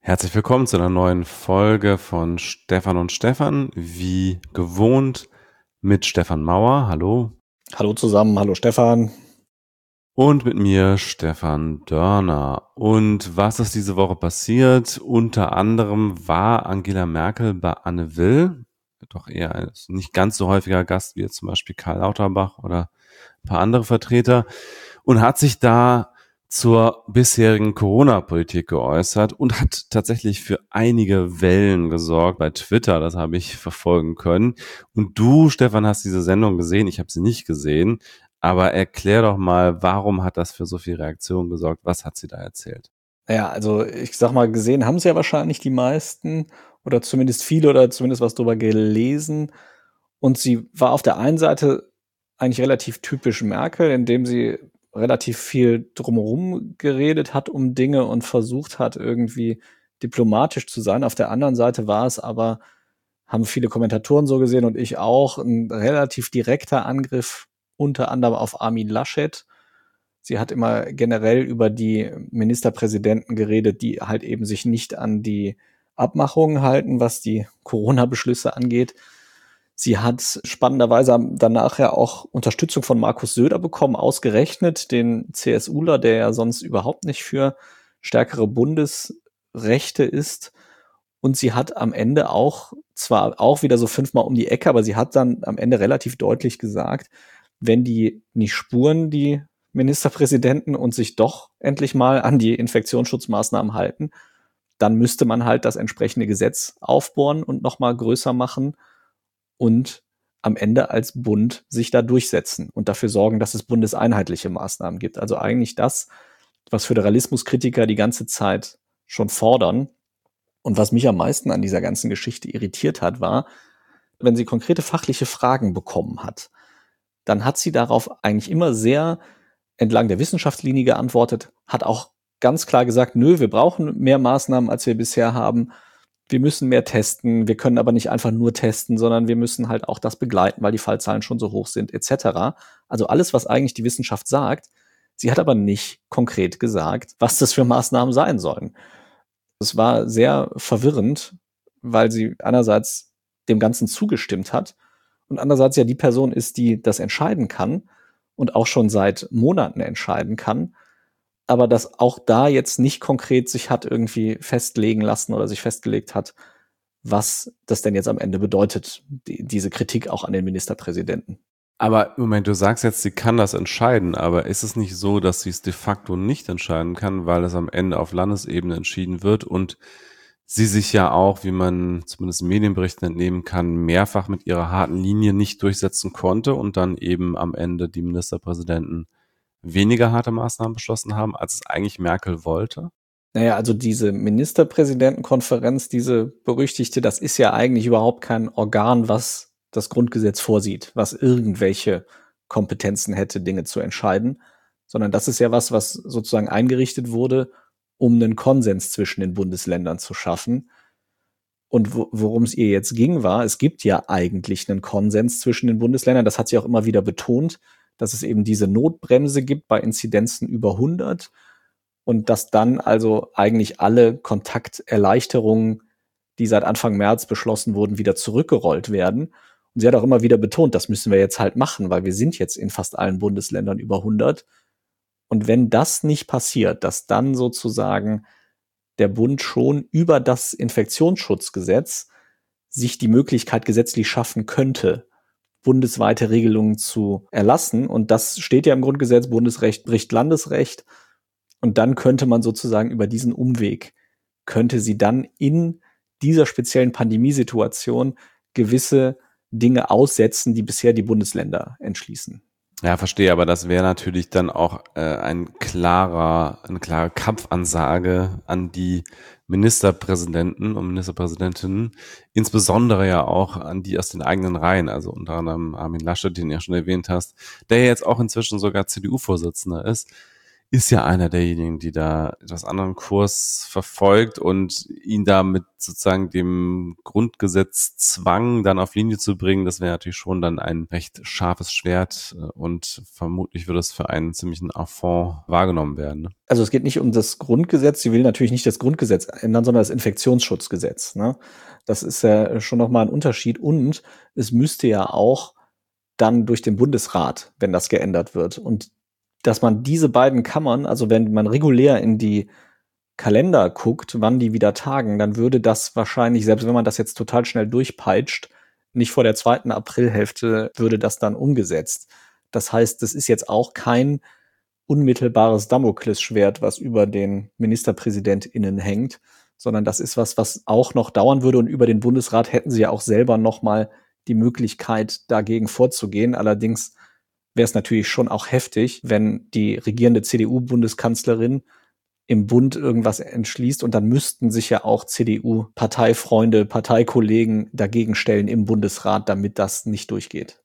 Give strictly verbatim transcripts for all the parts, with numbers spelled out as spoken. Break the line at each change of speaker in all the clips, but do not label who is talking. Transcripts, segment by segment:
Herzlich willkommen zu einer neuen Folge von Stefan und Stefan, wie gewohnt mit Stefan Mauer, hallo.
Hallo zusammen, hallo Stefan.
Und mit mir Stefan Dörner. Und was ist diese Woche passiert? Unter anderem war Angela Merkel bei Anne Will, doch eher ein nicht ganz so häufiger Gast wie jetzt zum Beispiel Karl Lauterbach oder ein paar andere Vertreter, und hat sich da zur bisherigen Corona-Politik geäußert und hat tatsächlich für einige Wellen gesorgt bei Twitter, das habe ich verfolgen können. Und du, Stefan, hast diese Sendung gesehen, ich habe sie nicht gesehen, aber erklär doch mal, warum hat das für so viel Reaktion gesorgt? Was hat sie da erzählt?
Ja, also ich sag mal, gesehen haben es ja wahrscheinlich die meisten oder zumindest viele oder zumindest was drüber gelesen. Und sie war auf der einen Seite eigentlich relativ typisch Merkel, indem sie relativ viel drumherum geredet hat um Dinge und versucht hat, irgendwie diplomatisch zu sein. Auf der anderen Seite war es aber, haben viele Kommentatoren so gesehen und ich auch, ein relativ direkter Angriff unter anderem auf Armin Laschet. Sie hat immer generell über die Ministerpräsidenten geredet, die halt eben sich nicht an die Abmachungen halten, was die Corona-Beschlüsse angeht. Sie hat spannenderweise danach ja auch Unterstützung von Markus Söder bekommen, ausgerechnet den CSUler, der ja sonst überhaupt nicht für stärkere Bundesrechte ist. Und sie hat am Ende auch, zwar auch wieder so fünfmal um die Ecke, aber sie hat dann am Ende relativ deutlich gesagt, wenn die nicht spuren, die Ministerpräsidenten, und sich doch endlich mal an die Infektionsschutzmaßnahmen halten, dann müsste man halt das entsprechende Gesetz aufbohren und noch mal größer machen und am Ende als Bund sich da durchsetzen und dafür sorgen, dass es bundeseinheitliche Maßnahmen gibt. Also eigentlich das, was Föderalismuskritiker die ganze Zeit schon fordern. Und was mich am meisten an dieser ganzen Geschichte irritiert hat, war, wenn sie konkrete fachliche Fragen bekommen hat, dann hat sie darauf eigentlich immer sehr entlang der Wissenschaftslinie geantwortet, hat auch ganz klar gesagt, nö, wir brauchen mehr Maßnahmen, als wir bisher haben. Wir müssen mehr testen. Wir können aber nicht einfach nur testen, sondern wir müssen halt auch das begleiten, weil die Fallzahlen schon so hoch sind, et cetera. Also alles, was eigentlich die Wissenschaft sagt. Sie hat aber nicht konkret gesagt, was das für Maßnahmen sein sollen. Es war sehr verwirrend, weil sie einerseits dem Ganzen zugestimmt hat und andererseits ja die Person ist, die das entscheiden kann und auch schon seit Monaten entscheiden kann, aber das auch da jetzt nicht konkret sich hat irgendwie festlegen lassen oder sich festgelegt hat, was das denn jetzt am Ende bedeutet, die, diese Kritik auch an den Ministerpräsidenten.
Aber Moment, du sagst jetzt, sie kann das entscheiden, aber ist es nicht so, dass sie es de facto nicht entscheiden kann, weil es am Ende auf Landesebene entschieden wird und sie sich ja auch, wie man zumindest Medienberichten entnehmen kann, mehrfach mit ihrer harten Linie nicht durchsetzen konnte und dann eben am Ende die Ministerpräsidenten weniger harte Maßnahmen beschlossen haben, als es eigentlich Merkel wollte?
Naja, also diese Ministerpräsidentenkonferenz, diese berüchtigte, das ist ja eigentlich überhaupt kein Organ, was das Grundgesetz vorsieht, was irgendwelche Kompetenzen hätte, Dinge zu entscheiden, sondern das ist ja was, was sozusagen eingerichtet wurde, um einen Konsens zwischen den Bundesländern zu schaffen. Und wo, worum es ihr jetzt ging, war, es gibt ja eigentlich einen Konsens zwischen den Bundesländern. Das hat sie auch immer wieder betont, dass es eben diese Notbremse gibt bei Inzidenzen über hundert und dass dann also eigentlich alle Kontakterleichterungen, die seit Anfang März beschlossen wurden, wieder zurückgerollt werden. Und sie hat auch immer wieder betont, das müssen wir jetzt halt machen, weil wir sind jetzt in fast allen Bundesländern über hundert. Und wenn das nicht passiert, dass dann sozusagen der Bund schon über das Infektionsschutzgesetz sich die Möglichkeit gesetzlich schaffen könnte, bundesweite Regelungen zu erlassen. Und das steht ja im Grundgesetz, Bundesrecht bricht Landesrecht. Und dann könnte man sozusagen über diesen Umweg, könnte sie dann in dieser speziellen Pandemiesituation gewisse Dinge aussetzen, die bisher die Bundesländer entschließen.
Ja, verstehe, aber das wäre natürlich dann auch äh, ein klarer, eine klare Kampfansage an die Ministerpräsidenten und Ministerpräsidentinnen, insbesondere ja auch an die aus den eigenen Reihen, also unter anderem Armin Laschet, den du ja schon erwähnt hast, der ja jetzt auch inzwischen sogar C D U-Vorsitzender ist. ist ja einer derjenigen, die da etwas anderen Kurs verfolgt und ihn da mit sozusagen dem Grundgesetzzwang dann auf Linie zu bringen, das wäre natürlich schon dann ein recht scharfes Schwert und vermutlich würde es für einen ziemlichen Affront wahrgenommen werden. Ne?
Also es geht nicht um das Grundgesetz, sie will natürlich nicht das Grundgesetz ändern, sondern das Infektionsschutzgesetz. Ne? Das ist ja schon nochmal ein Unterschied und es müsste ja auch dann durch den Bundesrat, wenn das geändert wird. Und dass man diese beiden Kammern, also wenn man regulär in die Kalender guckt, wann die wieder tagen, dann würde das wahrscheinlich, selbst wenn man das jetzt total schnell durchpeitscht, nicht vor der zweiten Aprilhälfte würde das dann umgesetzt. Das heißt, das ist jetzt auch kein unmittelbares Damoklesschwert, was über den MinisterpräsidentInnen hängt, sondern das ist was, was auch noch dauern würde und über den Bundesrat hätten sie ja auch selber noch mal die Möglichkeit, dagegen vorzugehen. Allerdings wäre es natürlich schon auch heftig, wenn die regierende C D U-Bundeskanzlerin im Bund irgendwas entschließt und dann müssten sich ja auch C D U-Parteifreunde, Parteikollegen dagegen stellen im Bundesrat, damit das nicht durchgeht.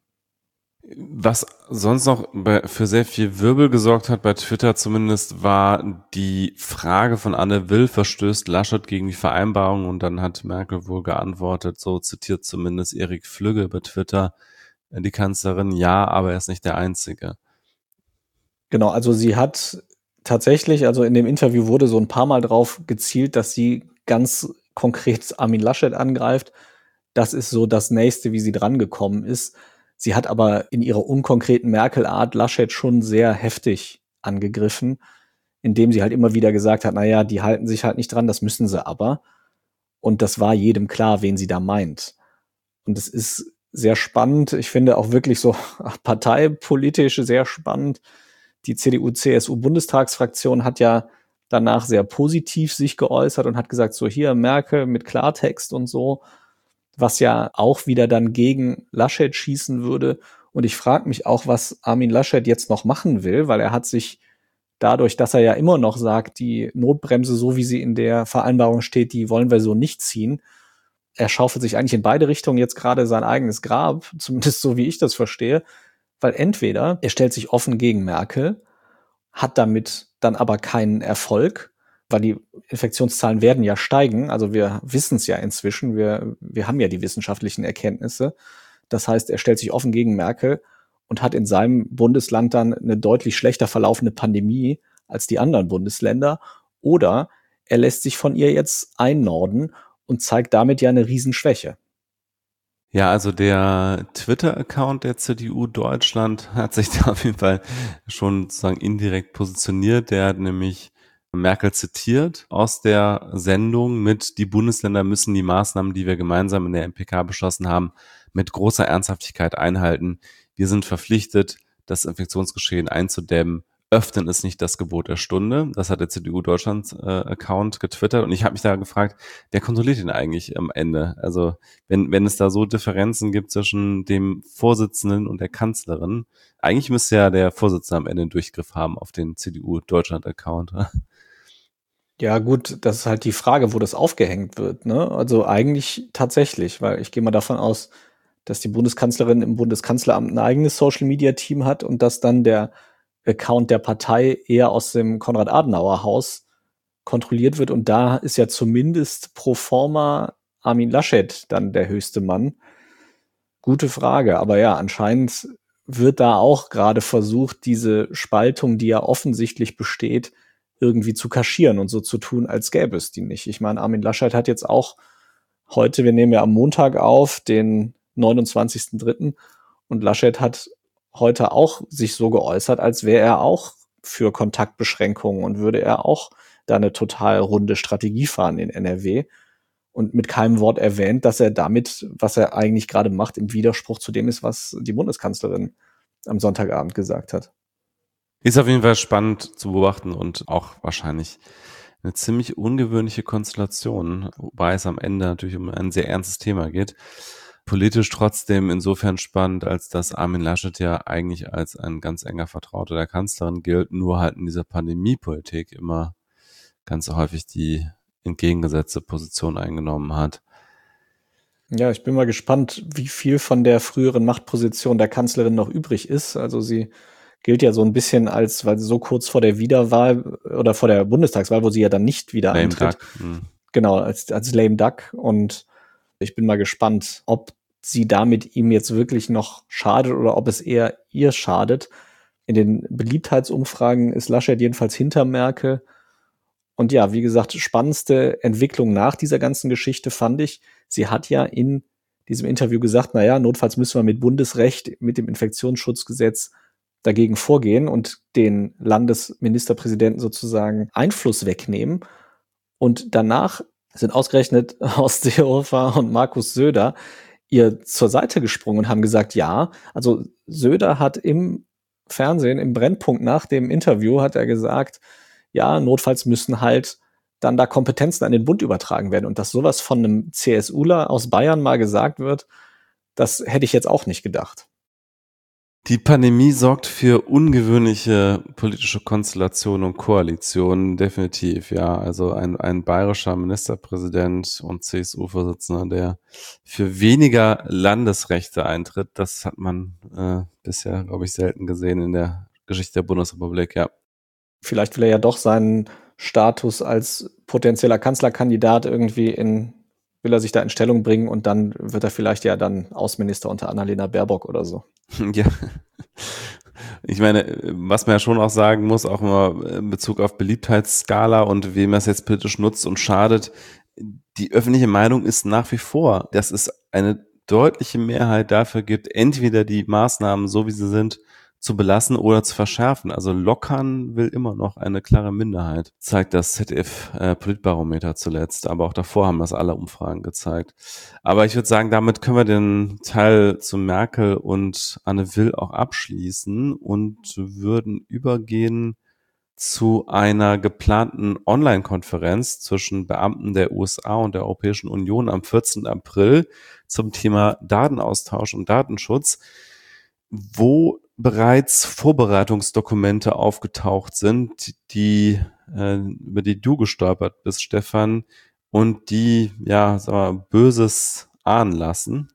Was sonst noch für sehr viel Wirbel gesorgt hat, bei Twitter zumindest, war die Frage von Anne Will, verstößt Laschet gegen die Vereinbarung? Und dann hat Merkel wohl geantwortet, so zitiert zumindest Erik Flügge bei Twitter, die Kanzlerin, ja, aber er ist nicht der Einzige.
Genau, also sie hat tatsächlich, also in dem Interview wurde so ein paar Mal drauf gezielt, dass sie ganz konkret Armin Laschet angreift. Das ist so das Nächste, wie sie drangekommen ist. Sie hat aber in ihrer unkonkreten Merkel-Art Laschet schon sehr heftig angegriffen, indem sie halt immer wieder gesagt hat, na ja, die halten sich halt nicht dran, das müssen sie aber. Und das war jedem klar, wen sie da meint. Und es ist sehr spannend. Ich finde auch wirklich so parteipolitisch sehr spannend. Die C D U-C S U-Bundestagsfraktion hat ja danach sehr positiv sich geäußert und hat gesagt, so hier Merkel mit Klartext und so, was ja auch wieder dann gegen Laschet schießen würde. Und ich frage mich auch, was Armin Laschet jetzt noch machen will, weil er hat sich dadurch, dass er ja immer noch sagt, die Notbremse, so wie sie in der Vereinbarung steht, die wollen wir so nicht ziehen. Er schaufelt sich eigentlich in beide Richtungen jetzt gerade sein eigenes Grab, zumindest so wie ich das verstehe, weil entweder er stellt sich offen gegen Merkel, hat damit dann aber keinen Erfolg, weil die Infektionszahlen werden ja steigen. Also wir wissen es ja inzwischen, wir, wir haben ja die wissenschaftlichen Erkenntnisse. Das heißt, er stellt sich offen gegen Merkel und hat in seinem Bundesland dann eine deutlich schlechter verlaufende Pandemie als die anderen Bundesländer. Oder er lässt sich von ihr jetzt einnorden und zeigt damit ja eine Riesenschwäche.
Ja, also der Twitter-Account der C D U Deutschland hat sich da auf jeden Fall schon sozusagen indirekt positioniert. Der hat nämlich Merkel zitiert aus der Sendung mit: Die Bundesländer müssen die Maßnahmen, die wir gemeinsam in der M P K beschlossen haben, mit großer Ernsthaftigkeit einhalten. Wir sind verpflichtet, das Infektionsgeschehen einzudämmen. Öffnen ist nicht das Gebot der Stunde. Das hat der C D U Deutschland äh, Account getwittert und ich habe mich da gefragt, wer kontrolliert ihn eigentlich am Ende? Also wenn wenn es da so Differenzen gibt zwischen dem Vorsitzenden und der Kanzlerin, eigentlich müsste ja der Vorsitzende am Ende einen Durchgriff haben auf den C D U Deutschland Account.
Ja, gut, das ist halt die Frage, wo das aufgehängt wird, ne? Also eigentlich tatsächlich, weil ich gehe mal davon aus, dass die Bundeskanzlerin im Bundeskanzleramt ein eigenes Social-Media-Team hat und dass dann der Account der Partei eher aus dem Konrad-Adenauer-Haus kontrolliert wird. Und da ist ja zumindest pro forma Armin Laschet dann der höchste Mann. Gute Frage. Aber ja, anscheinend wird da auch gerade versucht, diese Spaltung, die ja offensichtlich besteht, irgendwie zu kaschieren und so zu tun, als gäbe es die nicht. Ich meine, Armin Laschet hat jetzt auch heute, wir nehmen ja am Montag auf, den neunundzwanzigsten dritten und Laschet hat heute auch sich so geäußert, als wäre er auch für Kontaktbeschränkungen und würde er auch da eine total runde Strategie fahren in N R W und mit keinem Wort erwähnt, dass er damit, was er eigentlich gerade macht, im Widerspruch zu dem ist, was die Bundeskanzlerin am Sonntagabend gesagt hat.
Ist auf jeden Fall spannend zu beobachten und auch wahrscheinlich eine ziemlich ungewöhnliche Konstellation, wobei es am Ende natürlich um ein sehr ernstes Thema geht. Politisch trotzdem insofern spannend, als dass Armin Laschet ja eigentlich als ein ganz enger Vertrauter der Kanzlerin gilt, nur halt in dieser Pandemiepolitik immer ganz häufig die entgegengesetzte Position eingenommen hat.
Ja, ich bin mal gespannt, wie viel von der früheren Machtposition der Kanzlerin noch übrig ist. Also sie gilt ja so ein bisschen als, weil sie so kurz vor der Wiederwahl oder vor der Bundestagswahl, wo sie ja dann nicht wieder
Lame
antritt.
Duck. Hm.
Genau, als, als Lame Duck. Und ich bin mal gespannt, ob sie damit ihm jetzt wirklich noch schadet oder ob es eher ihr schadet. In den Beliebtheitsumfragen ist Laschet jedenfalls hinter Merkel. Und ja, wie gesagt, spannendste Entwicklung nach dieser ganzen Geschichte fand ich, sie hat ja in diesem Interview gesagt, na ja, notfalls müssen wir mit Bundesrecht, mit dem Infektionsschutzgesetz dagegen vorgehen und den Landesministerpräsidenten sozusagen Einfluss wegnehmen. Und danach sind ausgerechnet Horst Seehofer und Markus Söder ihr zur Seite gesprungen und haben gesagt, ja, also Söder hat im Fernsehen, im Brennpunkt nach dem Interview, hat er gesagt, ja, notfalls müssen halt dann da Kompetenzen an den Bund übertragen werden. Und dass sowas von einem CSUler aus Bayern mal gesagt wird, das hätte ich jetzt auch nicht gedacht.
Die Pandemie sorgt für ungewöhnliche politische Konstellationen und Koalitionen, definitiv, ja. Also ein, ein bayerischer Ministerpräsident und C S U-Vorsitzender, der für weniger Landesrechte eintritt, das hat man äh, bisher, glaube ich, selten gesehen in der Geschichte der Bundesrepublik, ja.
Vielleicht will er ja doch seinen Status als potenzieller Kanzlerkandidat irgendwie in, will er sich da in Stellung bringen und dann wird er vielleicht ja dann Außenminister unter Annalena Baerbock oder so.
Ja. Ich meine, was man ja schon auch sagen muss, auch immer in Bezug auf Beliebtheitsskala und wem es jetzt politisch nutzt und schadet, die öffentliche Meinung ist nach wie vor, dass es eine deutliche Mehrheit dafür gibt, entweder die Maßnahmen, so wie sie sind, zu belassen oder zu verschärfen. Also lockern will immer noch eine klare Minderheit, zeigt das Z D F-Politbarometer zuletzt, aber auch davor haben das alle Umfragen gezeigt. Aber ich würde sagen, damit können wir den Teil zu Merkel und Anne Will auch abschließen und würden übergehen zu einer geplanten Online-Konferenz zwischen Beamten der U S A und der Europäischen Union am vierzehnten April zum Thema Datenaustausch und Datenschutz, wo bereits Vorbereitungsdokumente aufgetaucht sind, die äh, über die du gestolpert bist, Stefan, und die ja, sag mal, Böses ahnen lassen.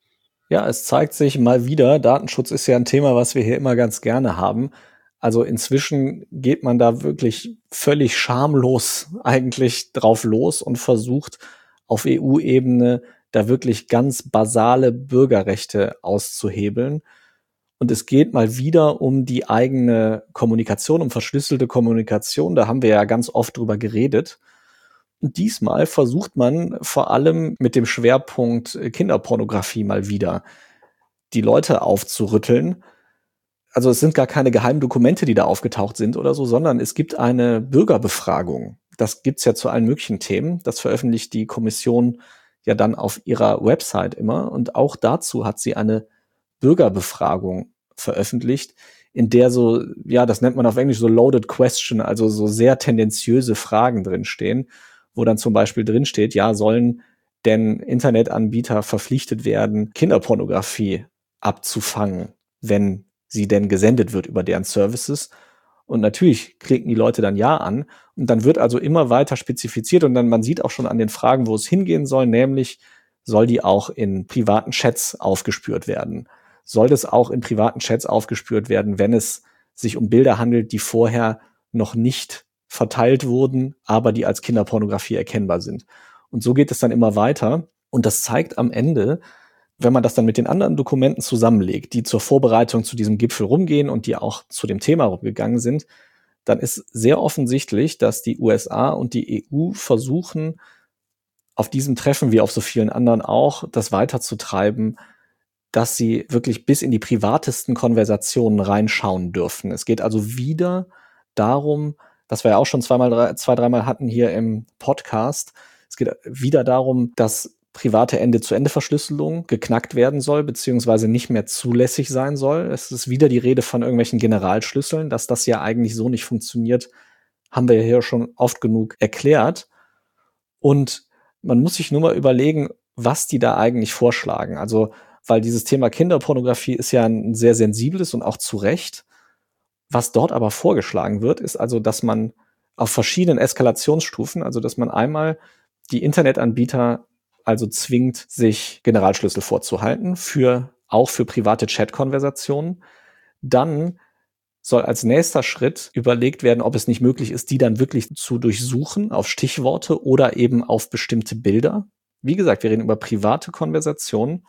Ja, es zeigt sich mal wieder, Datenschutz ist ja ein Thema, was wir hier immer ganz gerne haben. Also inzwischen geht man da wirklich völlig schamlos eigentlich drauf los und versucht auf E U-Ebene da wirklich ganz basale Bürgerrechte auszuhebeln. Und es geht mal wieder um die eigene Kommunikation, um verschlüsselte Kommunikation. Da haben wir ja ganz oft drüber geredet. Und diesmal versucht man vor allem mit dem Schwerpunkt Kinderpornografie mal wieder die Leute aufzurütteln. Also es sind gar keine geheimen Dokumente, die da aufgetaucht sind oder so, sondern es gibt eine Bürgerbefragung. Das gibt's ja zu allen möglichen Themen. Das veröffentlicht die Kommission ja dann auf ihrer Website immer. Und auch dazu hat sie eine Bürgerbefragung veröffentlicht, in der so, ja, das nennt man auf Englisch so loaded question, also so sehr tendenziöse Fragen drinstehen, wo dann zum Beispiel drinsteht, ja, sollen denn Internetanbieter verpflichtet werden, Kinderpornografie abzufangen, wenn sie denn gesendet wird über deren Services? Und natürlich klicken die Leute dann ja an. Und dann wird also immer weiter spezifiziert und dann man sieht auch schon an den Fragen, wo es hingehen soll, nämlich soll die auch in privaten Chats aufgespürt werden? Soll das auch in privaten Chats aufgespürt werden, wenn es sich um Bilder handelt, die vorher noch nicht verteilt wurden, aber die als Kinderpornografie erkennbar sind? Und so geht es dann immer weiter. Und das zeigt am Ende, wenn man das dann mit den anderen Dokumenten zusammenlegt, die zur Vorbereitung zu diesem Gipfel rumgehen und die auch zu dem Thema rumgegangen sind, dann ist sehr offensichtlich, dass die U S A und die E U versuchen, auf diesem Treffen wie auf so vielen anderen auch, das weiterzutreiben, dass sie wirklich bis in die privatesten Konversationen reinschauen dürfen. Es geht also wieder darum, was wir ja auch schon zweimal, drei, zwei, dreimal hatten hier im Podcast. Es geht wieder darum, dass private Ende-zu-Ende-Verschlüsselung geknackt werden soll, beziehungsweise nicht mehr zulässig sein soll. Es ist wieder die Rede von irgendwelchen Generalschlüsseln, dass das ja eigentlich so nicht funktioniert, haben wir hier schon oft genug erklärt. Und man muss sich nur mal überlegen, was die da eigentlich vorschlagen. Also, weil dieses Thema Kinderpornografie ist ja ein sehr sensibles und auch zu Recht. Was dort aber vorgeschlagen wird, ist also, dass man auf verschiedenen Eskalationsstufen, also dass man einmal die Internetanbieter also zwingt, sich Generalschlüssel vorzuhalten, für, auch für private Chat-Konversationen, dann soll als nächster Schritt überlegt werden, ob es nicht möglich ist, die dann wirklich zu durchsuchen auf Stichworte oder eben auf bestimmte Bilder. Wie gesagt, wir reden über private Konversationen.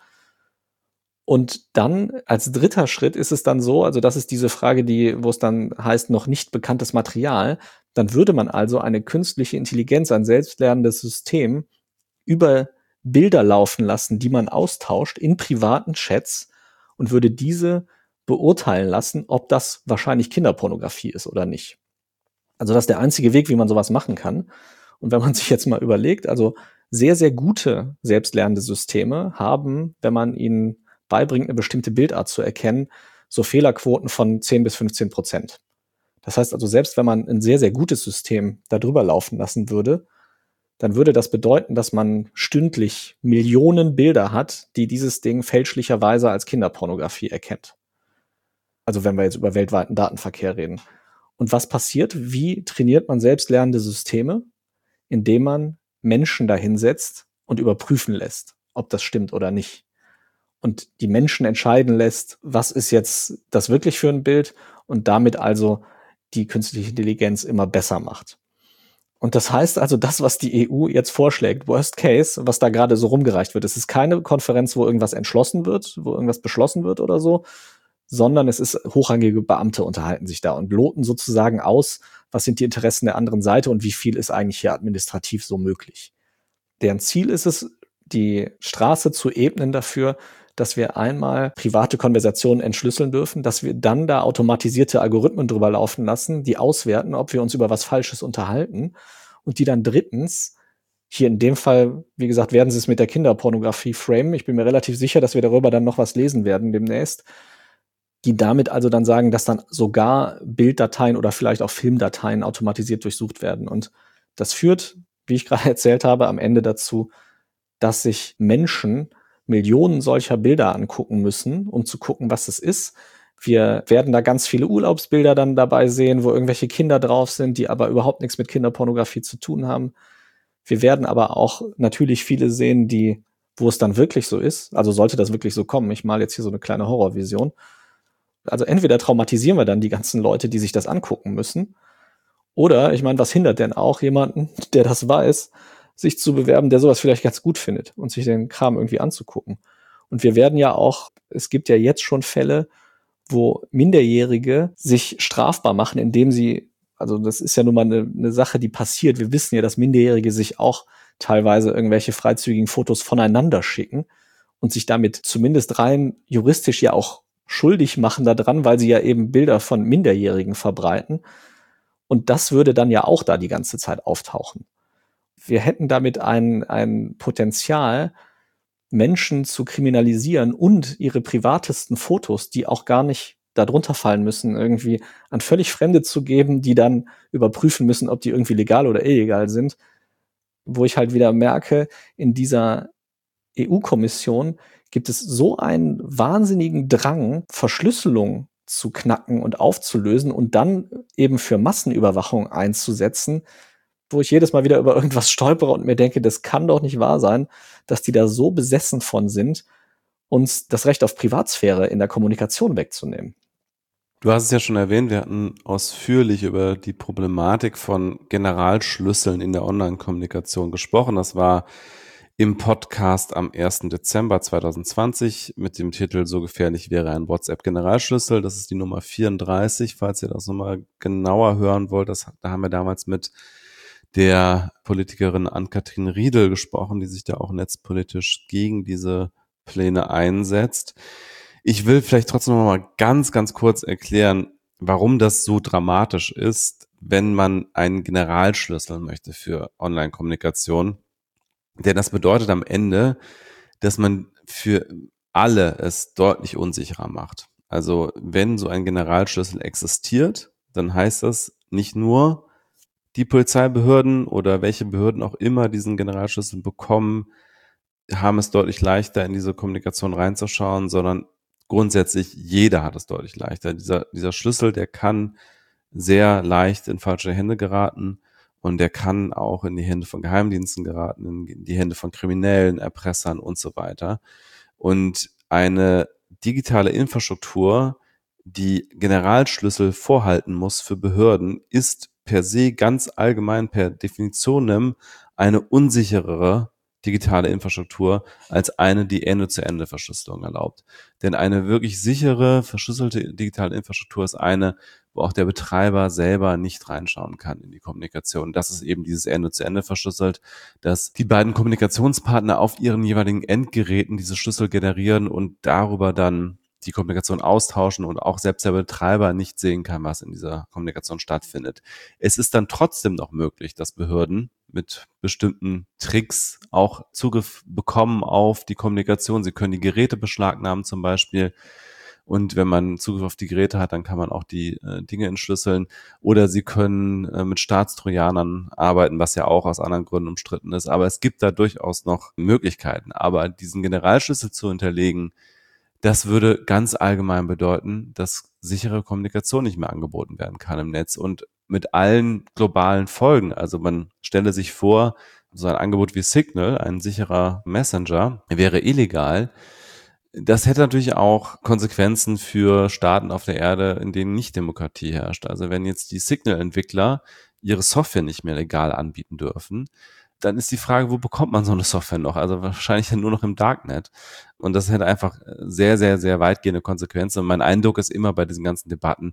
Und dann als dritter Schritt ist es dann so, also das ist diese Frage, die, wo es dann heißt, noch nicht bekanntes Material. Dann würde man also eine künstliche Intelligenz, ein selbstlernendes System über Bilder laufen lassen, die man austauscht in privaten Chats und würde diese beurteilen lassen, ob das wahrscheinlich Kinderpornografie ist oder nicht. Also das ist der einzige Weg, wie man sowas machen kann. Und wenn man sich jetzt mal überlegt, also sehr, sehr gute selbstlernende Systeme haben, wenn man ihnen beibringt, eine bestimmte Bildart zu erkennen, so Fehlerquoten von zehn bis fünfzehn Prozent. Das heißt also, selbst wenn man ein sehr, sehr gutes System da drüber laufen lassen würde, dann würde das bedeuten, dass man stündlich Millionen Bilder hat, die dieses Ding fälschlicherweise als Kinderpornografie erkennt. Also wenn wir jetzt über weltweiten Datenverkehr reden. Und was passiert? Wie trainiert man selbstlernende Systeme? Indem man Menschen dahinsetzt und überprüfen lässt, ob das stimmt oder nicht. Und die Menschen entscheiden lässt, was ist jetzt das wirklich für ein Bild und damit also die künstliche Intelligenz immer besser macht. Und das heißt also, das, was die E U jetzt vorschlägt, Worst Case, was da gerade so rumgereicht wird, es ist keine Konferenz, wo irgendwas entschlossen wird, wo irgendwas beschlossen wird oder so, sondern es ist, hochrangige Beamte unterhalten sich da und loten sozusagen aus, was sind die Interessen der anderen Seite und wie viel ist eigentlich hier administrativ so möglich. Deren Ziel ist es, die Straße zu ebnen dafür, dass wir einmal private Konversationen entschlüsseln dürfen, dass wir dann da automatisierte Algorithmen drüber laufen lassen, die auswerten, ob wir uns über was Falsches unterhalten und die dann drittens, hier in dem Fall, wie gesagt, werden sie es mit der Kinderpornografie framen. Ich bin mir relativ sicher, dass wir darüber dann noch was lesen werden demnächst, die damit also dann sagen, dass dann sogar Bilddateien oder vielleicht auch Filmdateien automatisiert durchsucht werden. Und das führt, wie ich gerade erzählt habe, am Ende dazu, dass sich Menschen Millionen solcher Bilder angucken müssen, um zu gucken, was es ist. Wir werden da ganz viele Urlaubsbilder dann dabei sehen, wo irgendwelche Kinder drauf sind, die aber überhaupt nichts mit Kinderpornografie zu tun haben. Wir werden aber auch natürlich viele sehen, die, wo es dann wirklich so ist. Also sollte das wirklich so kommen. Ich male jetzt hier so eine kleine Horrorvision. Also entweder traumatisieren wir dann die ganzen Leute, die sich das angucken müssen, oder, ich meine, was hindert denn auch jemanden, der das weiß, sich zu bewerben, der sowas vielleicht ganz gut findet und sich den Kram irgendwie anzugucken. Und wir werden ja auch, es gibt ja jetzt schon Fälle, wo Minderjährige sich strafbar machen, indem sie, also das ist ja nun mal eine, eine Sache, die passiert. Wir wissen ja, dass Minderjährige sich auch teilweise irgendwelche freizügigen Fotos voneinander schicken und sich damit zumindest rein juristisch ja auch schuldig machen daran, weil sie ja eben Bilder von Minderjährigen verbreiten. Und das würde dann ja auch da die ganze Zeit auftauchen. Wir hätten damit ein, ein Potenzial, Menschen zu kriminalisieren und ihre privatesten Fotos, die auch gar nicht darunter fallen müssen, irgendwie an völlig Fremde zu geben, die dann überprüfen müssen, ob die irgendwie legal oder illegal sind. Wo ich halt wieder merke, in dieser E U-Kommission gibt es so einen wahnsinnigen Drang, Verschlüsselung zu knacken und aufzulösen und dann eben für Massenüberwachung einzusetzen, wo ich jedes Mal wieder über irgendwas stolpere und mir denke, das kann doch nicht wahr sein, dass die da so besessen von sind, uns das Recht auf Privatsphäre in der Kommunikation wegzunehmen.
Du hast es ja schon erwähnt, wir hatten ausführlich über die Problematik von Generalschlüsseln in der Online-Kommunikation gesprochen. Das war im Podcast am ersten Dezember zweitausendzwanzig mit dem Titel "So gefährlich wäre ein WhatsApp-Generalschlüssel". Das ist die Nummer vierunddreißig, falls ihr das nochmal genauer hören wollt. Das, da haben wir damals mit der Politikerin Ann-Kathrin Riedel gesprochen, die sich da auch netzpolitisch gegen diese Pläne einsetzt. Ich will vielleicht trotzdem noch mal ganz, ganz kurz erklären, warum das so dramatisch ist, wenn man einen Generalschlüssel möchte für Online-Kommunikation. Denn das bedeutet am Ende, dass man für alle es deutlich unsicherer macht. Also wenn so ein Generalschlüssel existiert, dann heißt das nicht nur, die Polizeibehörden oder welche Behörden auch immer diesen Generalschlüssel bekommen, haben es deutlich leichter, in diese Kommunikation reinzuschauen, sondern grundsätzlich jeder hat es deutlich leichter. Dieser, dieser Schlüssel, der kann sehr leicht in falsche Hände geraten und der kann auch in die Hände von Geheimdiensten geraten, in die Hände von Kriminellen, Erpressern und so weiter. Und eine digitale Infrastruktur die Generalschlüssel vorhalten muss für Behörden, ist per se ganz allgemein per Definitionem eine unsicherere digitale Infrastruktur als eine, die Ende-zu-Ende-Verschlüsselung erlaubt. Denn eine wirklich sichere, verschlüsselte digitale Infrastruktur ist eine, wo auch der Betreiber selber nicht reinschauen kann in die Kommunikation. Das ist eben dieses Ende-zu-Ende verschlüsselt, dass die beiden Kommunikationspartner auf ihren jeweiligen Endgeräten diese Schlüssel generieren und darüber dann die Kommunikation austauschen und auch selbst der Betreiber nicht sehen kann, was in dieser Kommunikation stattfindet. Es ist dann trotzdem noch möglich, dass Behörden mit bestimmten Tricks auch Zugriff bekommen auf die Kommunikation. Sie können die Geräte beschlagnahmen zum Beispiel. Und wenn man Zugriff auf die Geräte hat, dann kann man auch die äh, Dinge entschlüsseln. Oder sie können äh, mit Staatstrojanern arbeiten, was ja auch aus anderen Gründen umstritten ist. Aber es gibt da durchaus noch Möglichkeiten. Aber diesen Generalschlüssel zu hinterlegen, das würde ganz allgemein bedeuten, dass sichere Kommunikation nicht mehr angeboten werden kann im Netz und mit allen globalen Folgen. Also man stelle sich vor, so ein Angebot wie Signal, ein sicherer Messenger, wäre illegal. Das hätte natürlich auch Konsequenzen für Staaten auf der Erde, in denen nicht Demokratie herrscht. Also wenn jetzt die Signal-Entwickler ihre Software nicht mehr legal anbieten dürfen, dann ist die Frage, wo bekommt man so eine Software noch? Also wahrscheinlich nur noch im Darknet. Und das hätte einfach sehr, sehr, sehr weitgehende Konsequenzen. Und mein Eindruck ist immer bei diesen ganzen Debatten,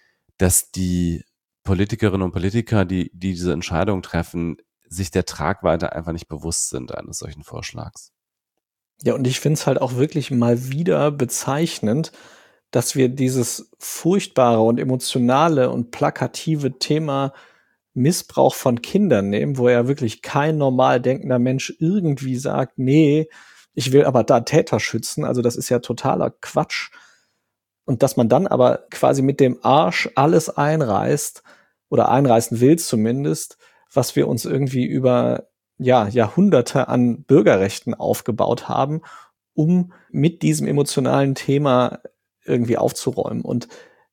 dass die Politikerinnen und Politiker, die, die diese Entscheidung treffen, sich der Tragweite einfach nicht bewusst sind eines solchen Vorschlags.
Ja, und ich finde es halt auch wirklich mal wieder bezeichnend, dass wir dieses furchtbare und emotionale und plakative Thema Missbrauch von Kindern nehmen, wo ja wirklich kein normal denkender Mensch irgendwie sagt, nee, ich will aber da Täter schützen. Also das ist ja totaler Quatsch. Und dass man dann aber quasi mit dem Arsch alles einreißt oder einreißen will zumindest, was wir uns irgendwie über ja, Jahrhunderte an Bürgerrechten aufgebaut haben, um mit diesem emotionalen Thema irgendwie aufzuräumen. Und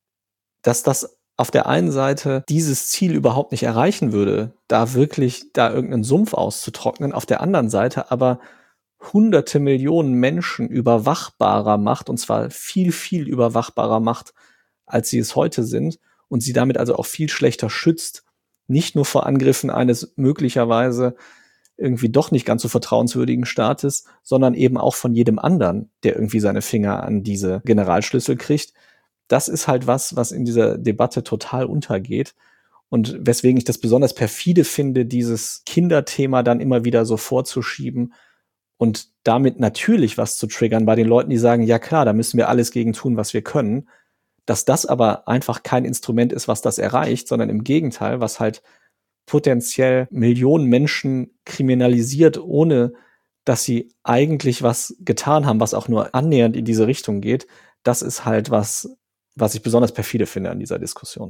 dass das auf der einen Seite dieses Ziel überhaupt nicht erreichen würde, da wirklich da irgendeinen Sumpf auszutrocknen, auf der anderen Seite aber hunderte Millionen Menschen überwachbarer macht, und zwar viel, viel überwachbarer macht, als sie es heute sind, und sie damit also auch viel schlechter schützt, nicht nur vor Angriffen eines möglicherweise irgendwie doch nicht ganz so vertrauenswürdigen Staates, sondern eben auch von jedem anderen, der irgendwie seine Finger an diese Generalschlüssel kriegt. Das ist halt was, was in dieser Debatte total untergeht und weswegen ich das besonders perfide finde, dieses Kinderthema dann immer wieder so vorzuschieben und damit natürlich was zu triggern bei den Leuten, die sagen, ja klar, da müssen wir alles gegen tun, was wir können. Dass das aber einfach kein Instrument ist, was das erreicht, sondern im Gegenteil, was halt potenziell Millionen Menschen kriminalisiert, ohne dass sie eigentlich was getan haben, was auch nur annähernd in diese Richtung geht. Das ist halt was, was ich besonders perfide finde an dieser Diskussion.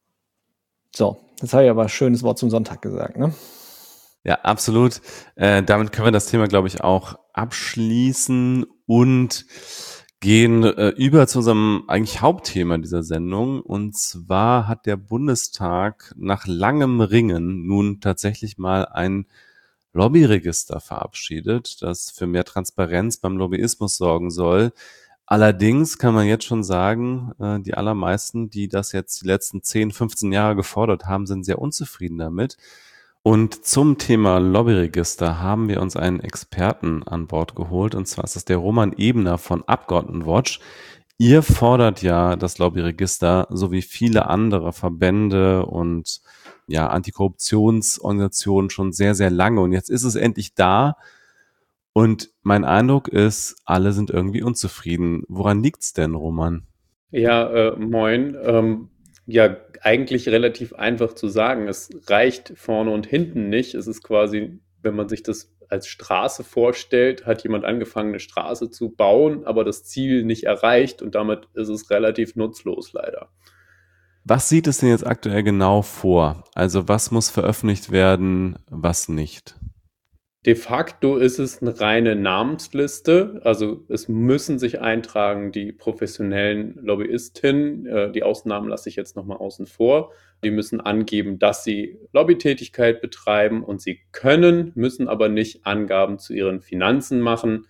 So, jetzt habe ich aber ein schönes Wort zum Sonntag gesagt, ne?
Ja, absolut. Äh, damit können wir das Thema, glaube ich, auch abschließen und gehen äh, über zu unserem eigentlich Hauptthema dieser Sendung. Und zwar hat der Bundestag nach langem Ringen nun tatsächlich mal ein Lobbyregister verabschiedet, das für mehr Transparenz beim Lobbyismus sorgen soll. Allerdings kann man jetzt schon sagen, äh, die allermeisten, die das jetzt die letzten zehn, fünfzehn Jahre gefordert haben, sind sehr unzufrieden damit. Und zum Thema Lobbyregister haben wir uns einen Experten an Bord geholt, und zwar ist es der Roman Ebner von Abgeordnetenwatch. Ihr fordert ja das Lobbyregister sowie viele andere Verbände und ja, Antikorruptionsorganisationen schon sehr, sehr lange. Und jetzt ist es endlich da. Und mein Eindruck ist, alle sind irgendwie unzufrieden. Woran liegt's denn, Roman?
Ja, äh, moin. Ähm, ja, eigentlich relativ einfach zu sagen. Es reicht vorne und hinten nicht. Es ist quasi, wenn man sich das als Straße vorstellt, hat jemand angefangen, eine Straße zu bauen, aber das Ziel nicht erreicht und damit ist es relativ nutzlos leider.
Was sieht es denn jetzt aktuell genau vor? Also was muss veröffentlicht werden, was nicht?
De facto ist es eine reine Namensliste, also es müssen sich eintragen die professionellen Lobbyistinnen, äh, die Ausnahmen lasse ich jetzt nochmal außen vor. Die müssen angeben, dass sie Lobbytätigkeit betreiben und sie können, müssen aber nicht Angaben zu ihren Finanzen machen.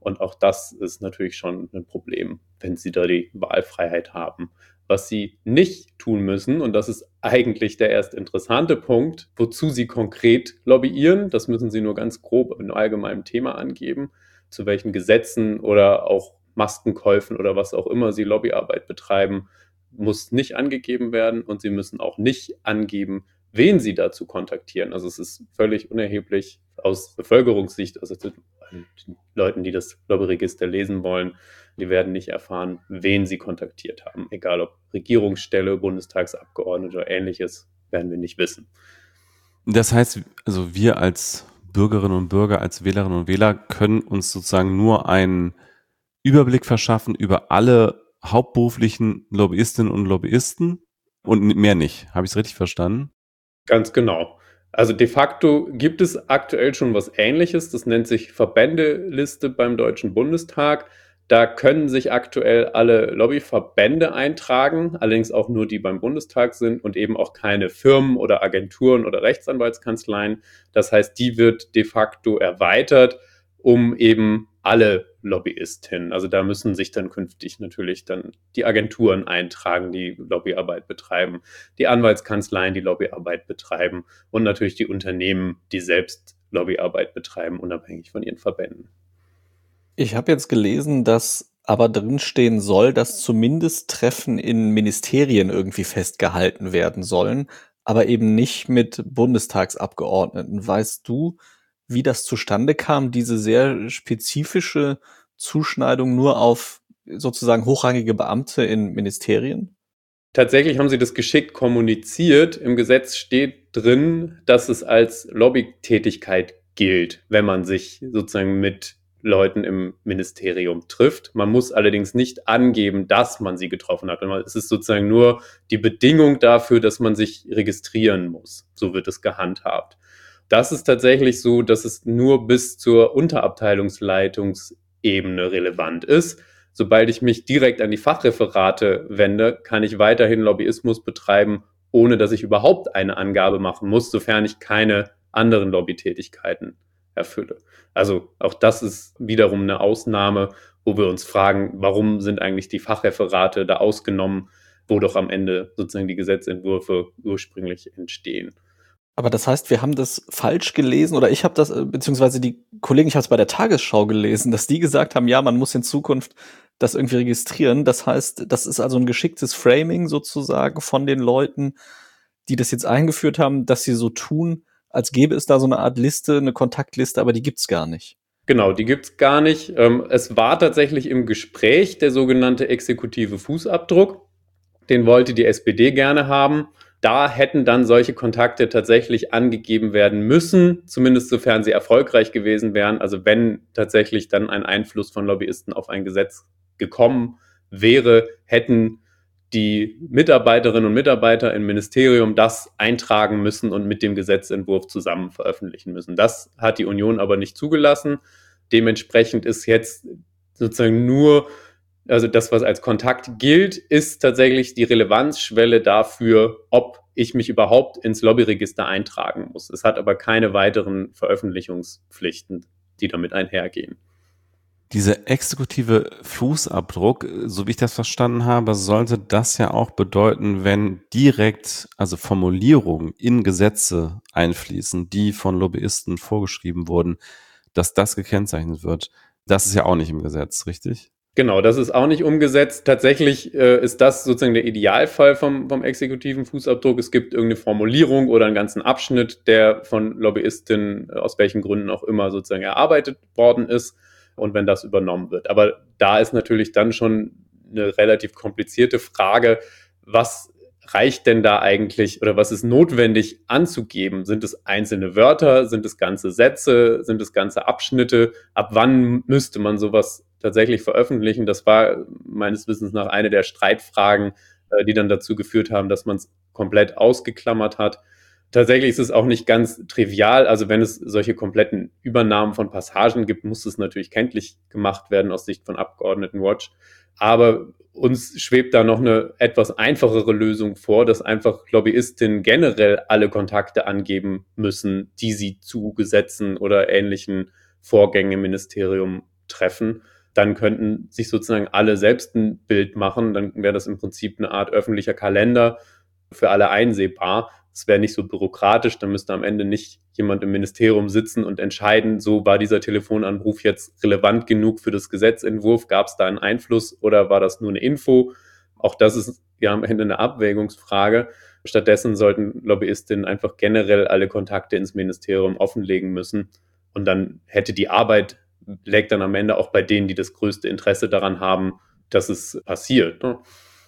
Und auch das ist natürlich schon ein Problem, wenn sie da die Wahlfreiheit haben. Was sie nicht tun müssen, und das ist eigentlich der erst interessante Punkt, wozu sie konkret lobbyieren, das müssen sie nur ganz grob in allgemeinem Thema angeben, zu welchen Gesetzen oder auch Maskenkäufen oder was auch immer sie Lobbyarbeit betreiben, muss nicht angegeben werden und sie müssen auch nicht angeben, wen sie dazu kontaktieren. Also es ist völlig unerheblich aus Bevölkerungssicht, also den Leuten, die das Lobbyregister lesen wollen, die werden nicht erfahren, wen sie kontaktiert haben. Egal ob Regierungsstelle, Bundestagsabgeordnete oder ähnliches, werden wir nicht wissen.
Das heißt, also wir als Bürgerinnen und Bürger, als Wählerinnen und Wähler können uns sozusagen nur einen Überblick verschaffen über alle hauptberuflichen Lobbyistinnen und Lobbyisten und mehr nicht. Habe ich es richtig verstanden?
Ganz genau. Also de facto gibt es aktuell schon was Ähnliches. Das nennt sich Verbändeliste beim Deutschen Bundestag. Da können sich aktuell alle Lobbyverbände eintragen, allerdings auch nur die beim Bundestag sind und eben auch keine Firmen oder Agenturen oder Rechtsanwaltskanzleien. Das heißt, die wird de facto erweitert, um eben alle Lobbyistinnen. Also da müssen sich dann künftig natürlich dann die Agenturen eintragen, die Lobbyarbeit betreiben, die Anwaltskanzleien, die Lobbyarbeit betreiben und natürlich die Unternehmen, die selbst Lobbyarbeit betreiben, unabhängig von ihren Verbänden.
Ich habe jetzt gelesen, dass aber drinstehen soll, dass zumindest Treffen in Ministerien irgendwie festgehalten werden sollen, aber eben nicht mit Bundestagsabgeordneten. Weißt du, wie das zustande kam, diese sehr spezifische Zuschneidung nur auf sozusagen hochrangige Beamte in Ministerien?
Tatsächlich haben sie das geschickt kommuniziert. Im Gesetz steht drin, dass es als Lobbytätigkeit gilt, wenn man sich sozusagen mit Leuten im Ministerium trifft. Man muss allerdings nicht angeben, dass man sie getroffen hat. Es ist sozusagen nur die Bedingung dafür, dass man sich registrieren muss. So wird es gehandhabt. Das ist tatsächlich so, dass es nur bis zur Unterabteilungsleitungsebene relevant ist. Sobald ich mich direkt an die Fachreferate wende, kann ich weiterhin Lobbyismus betreiben, ohne dass ich überhaupt eine Angabe machen muss, sofern ich keine anderen Lobbytätigkeiten erfülle. Also auch das ist wiederum eine Ausnahme, wo wir uns fragen, warum sind eigentlich die Fachreferate da ausgenommen, wo doch am Ende sozusagen die Gesetzentwürfe ursprünglich entstehen.
Aber das heißt, wir haben das falsch gelesen oder ich habe das, beziehungsweise die Kollegen, ich habe es bei der Tagesschau gelesen, dass die gesagt haben, ja, man muss in Zukunft das irgendwie registrieren. Das heißt, das ist also ein geschicktes Framing sozusagen von den Leuten, die das jetzt eingeführt haben, dass sie so tun, als gäbe es da so eine Art Liste, eine Kontaktliste, aber die gibt's gar nicht.
Genau, die gibt's gar nicht. Es war tatsächlich im Gespräch der sogenannte exekutive Fußabdruck. Den wollte die S P D gerne haben. Da hätten dann solche Kontakte tatsächlich angegeben werden müssen, zumindest sofern sie erfolgreich gewesen wären. Also wenn tatsächlich dann ein Einfluss von Lobbyisten auf ein Gesetz gekommen wäre, hätten die Mitarbeiterinnen und Mitarbeiter im Ministerium das eintragen müssen und mit dem Gesetzentwurf zusammen veröffentlichen müssen. Das hat die Union aber nicht zugelassen. Dementsprechend ist jetzt sozusagen nur, also das, was als Kontakt gilt, ist tatsächlich die Relevanzschwelle dafür, ob ich mich überhaupt ins Lobbyregister eintragen muss. Es hat aber keine weiteren Veröffentlichungspflichten, die damit einhergehen.
Dieser exekutive Fußabdruck, so wie ich das verstanden habe, sollte das ja auch bedeuten, wenn direkt, also Formulierungen in Gesetze einfließen, die von Lobbyisten vorgeschrieben wurden, dass das gekennzeichnet wird. Das ist ja auch nicht im Gesetz, richtig?
Genau, das ist auch nicht umgesetzt. Tatsächlich äh, ist das sozusagen der Idealfall vom, vom exekutiven Fußabdruck. Es gibt irgendeine Formulierung oder einen ganzen Abschnitt, der von Lobbyistinnen aus welchen Gründen auch immer sozusagen erarbeitet worden ist. Und wenn das übernommen wird. Aber da ist natürlich dann schon eine relativ komplizierte Frage, was reicht denn da eigentlich oder was ist notwendig anzugeben? Sind es einzelne Wörter? Sind es ganze Sätze? Sind es ganze Abschnitte? Ab wann müsste man sowas tatsächlich veröffentlichen? Das war meines Wissens nach eine der Streitfragen, die dann dazu geführt haben, dass man es komplett ausgeklammert hat. Tatsächlich ist es auch nicht ganz trivial. Also wenn es solche kompletten Übernahmen von Passagen gibt, muss es natürlich kenntlich gemacht werden aus Sicht von Abgeordnetenwatch. Aber uns schwebt da noch eine etwas einfachere Lösung vor, dass einfach Lobbyistinnen generell alle Kontakte angeben müssen, die sie zu Gesetzen oder ähnlichen Vorgängen im Ministerium treffen. Dann könnten sich sozusagen alle selbst ein Bild machen. Dann wäre das im Prinzip eine Art öffentlicher Kalender für alle einsehbar. Es wäre nicht so bürokratisch, dann müsste am Ende nicht jemand im Ministerium sitzen und entscheiden, so war dieser Telefonanruf jetzt relevant genug für das Gesetzentwurf, gab es da einen Einfluss oder war das nur eine Info? Auch das ist ja am Ende eine Abwägungsfrage. Stattdessen sollten Lobbyistinnen einfach generell alle Kontakte ins Ministerium offenlegen müssen und dann hätte die Arbeit, lägt dann am Ende auch bei denen, die das größte Interesse daran haben, dass es passiert. Ne?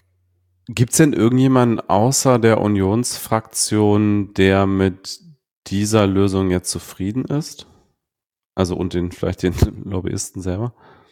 Gibt es denn irgendjemanden außer der Unionsfraktion, der mit dieser Lösung jetzt zufrieden ist? Also und den vielleicht den Lobbyisten selber?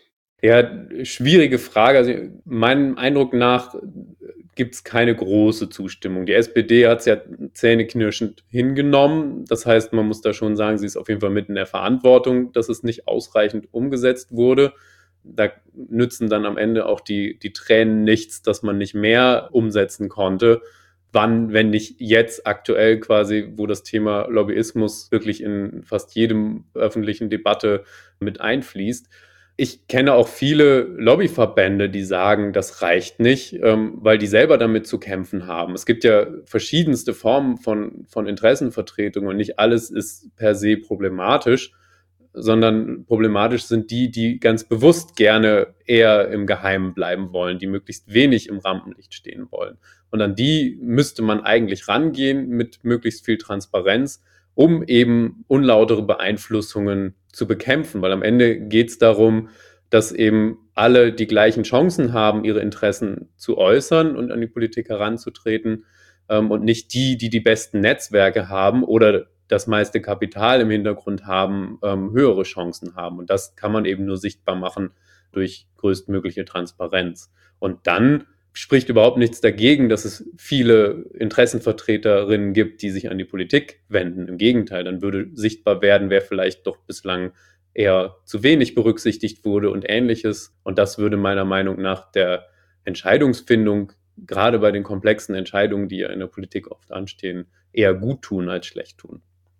Ja, schwierige Frage. Also meinem Eindruck nach gibt es keine große Zustimmung. Die S P D hat es ja zähneknirschend hingenommen. Das heißt, man muss da schon sagen, sie ist auf jeden Fall mit in der Verantwortung, dass es nicht ausreichend umgesetzt wurde. Da nützen dann am Ende auch die, die Tränen nichts, dass man nicht mehr umsetzen konnte. Wann, wenn nicht jetzt aktuell quasi, wo das Thema Lobbyismus wirklich in fast jedem öffentlichen Debatte mit einfließt. Ich kenne auch viele Lobbyverbände, die sagen, das reicht nicht, ähm, weil die selber damit zu kämpfen haben. Es gibt ja verschiedenste Formen von, von Interessenvertretung und nicht alles ist per se problematisch, sondern problematisch sind die, die ganz bewusst gerne eher im Geheimen bleiben wollen, die möglichst wenig im Rampenlicht stehen wollen. Und an die müsste man eigentlich rangehen mit möglichst viel Transparenz, um eben unlautere Beeinflussungen zu bekämpfen. Weil am Ende geht es darum, dass eben alle die gleichen Chancen haben, ihre Interessen zu äußern und an die Politik heranzutreten ähm, und nicht die, die die besten Netzwerke haben oder das meiste Kapital im Hintergrund haben, ähm, höhere Chancen haben. Und das kann man eben nur sichtbar machen durch größtmögliche Transparenz. Und dann spricht überhaupt nichts dagegen, dass es viele Interessenvertreterinnen gibt, die sich an die Politik wenden. Im Gegenteil, dann würde sichtbar werden, wer vielleicht doch bislang eher zu wenig berücksichtigt wurde und Ähnliches. Und das würde meiner Meinung nach der Entscheidungsfindung, gerade bei den komplexen Entscheidungen, die ja in der Politik oft anstehen, eher gut tun als schlecht tun.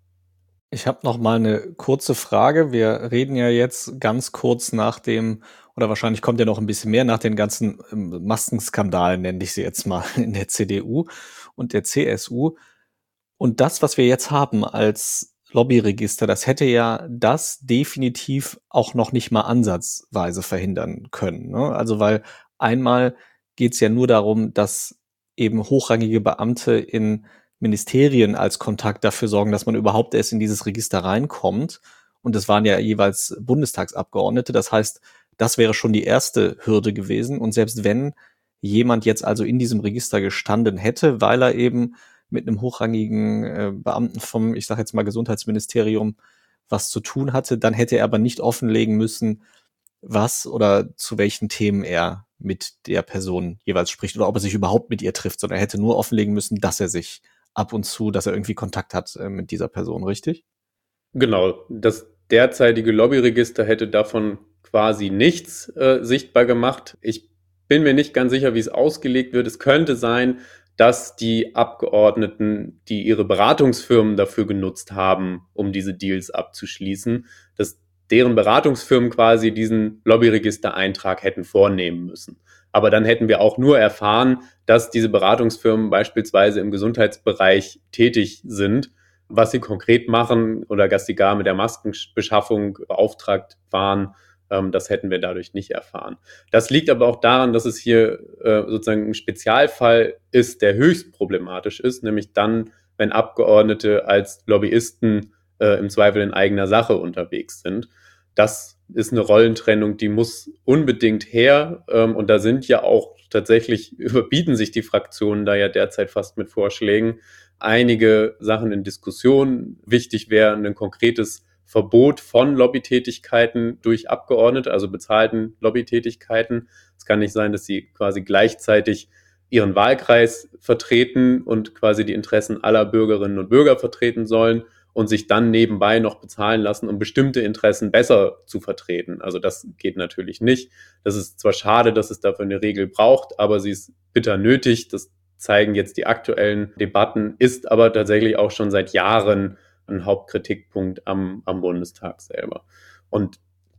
Ich habe noch mal eine kurze Frage. Wir reden ja jetzt ganz kurz nach dem, oder wahrscheinlich kommt ja noch ein bisschen mehr nach den ganzen ähm, Maskenskandalen, nenne ich sie jetzt mal, in der C D U und der C S U. Und das, was wir jetzt haben als Lobbyregister, das hätte ja das definitiv auch noch nicht mal ansatzweise verhindern können. Ne? Also weil einmal geht es ja nur darum, dass eben hochrangige Beamte in Ministerien als Kontakt dafür sorgen, dass man überhaupt erst in dieses Register reinkommt. Und das waren ja jeweils Bundestagsabgeordnete. Das heißt, das wäre schon die erste Hürde gewesen. Und selbst wenn jemand jetzt also in diesem Register gestanden hätte, weil er eben mit einem hochrangigen äh, Beamten vom, ich sage jetzt mal, Gesundheitsministerium was zu tun hatte, dann hätte er aber nicht offenlegen müssen, was oder zu welchen Themen er mit der Person jeweils spricht oder ob er sich überhaupt mit ihr trifft, sondern er hätte nur offenlegen müssen, dass er sich ab und zu, dass er irgendwie Kontakt hat äh, mit dieser Person, richtig?
Genau, das derzeitige Lobbyregister hätte davon quasi nichts äh, sichtbar gemacht. Ich bin mir nicht ganz sicher, wie es ausgelegt wird. Es könnte sein, dass die Abgeordneten, die ihre Beratungsfirmen dafür genutzt haben, um diese Deals abzuschließen, dass deren Beratungsfirmen quasi diesen Lobbyregistereintrag hätten vornehmen müssen. Aber dann hätten wir auch nur erfahren, dass diese Beratungsfirmen beispielsweise im Gesundheitsbereich tätig sind. Was sie konkret machen oder dass sie gar mit der Maskenbeschaffung beauftragt waren, ähm, das hätten wir dadurch nicht erfahren. Das liegt aber auch daran, dass es hier äh, sozusagen ein Spezialfall ist, der höchst problematisch ist, nämlich dann, wenn Abgeordnete als Lobbyisten äh, im Zweifel in eigener Sache unterwegs sind. Das ist eine Rollentrennung, die muss unbedingt her. Ähm, und da sind ja auch tatsächlich, überbieten sich die Fraktionen da ja derzeit fast mit Vorschlägen, einige Sachen in Diskussion. Wichtig wäre ein konkretes Verbot von Lobbytätigkeiten durch Abgeordnete, also bezahlten Lobbytätigkeiten. Es kann nicht sein, dass sie quasi gleichzeitig ihren Wahlkreis vertreten und quasi die Interessen aller Bürgerinnen und Bürger vertreten sollen und sich dann nebenbei noch bezahlen lassen, um bestimmte Interessen besser zu vertreten. Also das geht natürlich nicht. Das ist zwar schade, dass es dafür eine Regel braucht, aber sie ist bitter nötig. Das zeigen jetzt die aktuellen Debatten, ist aber tatsächlich auch schon seit Jahren ein Hauptkritikpunkt am, am Bundestag selber. Und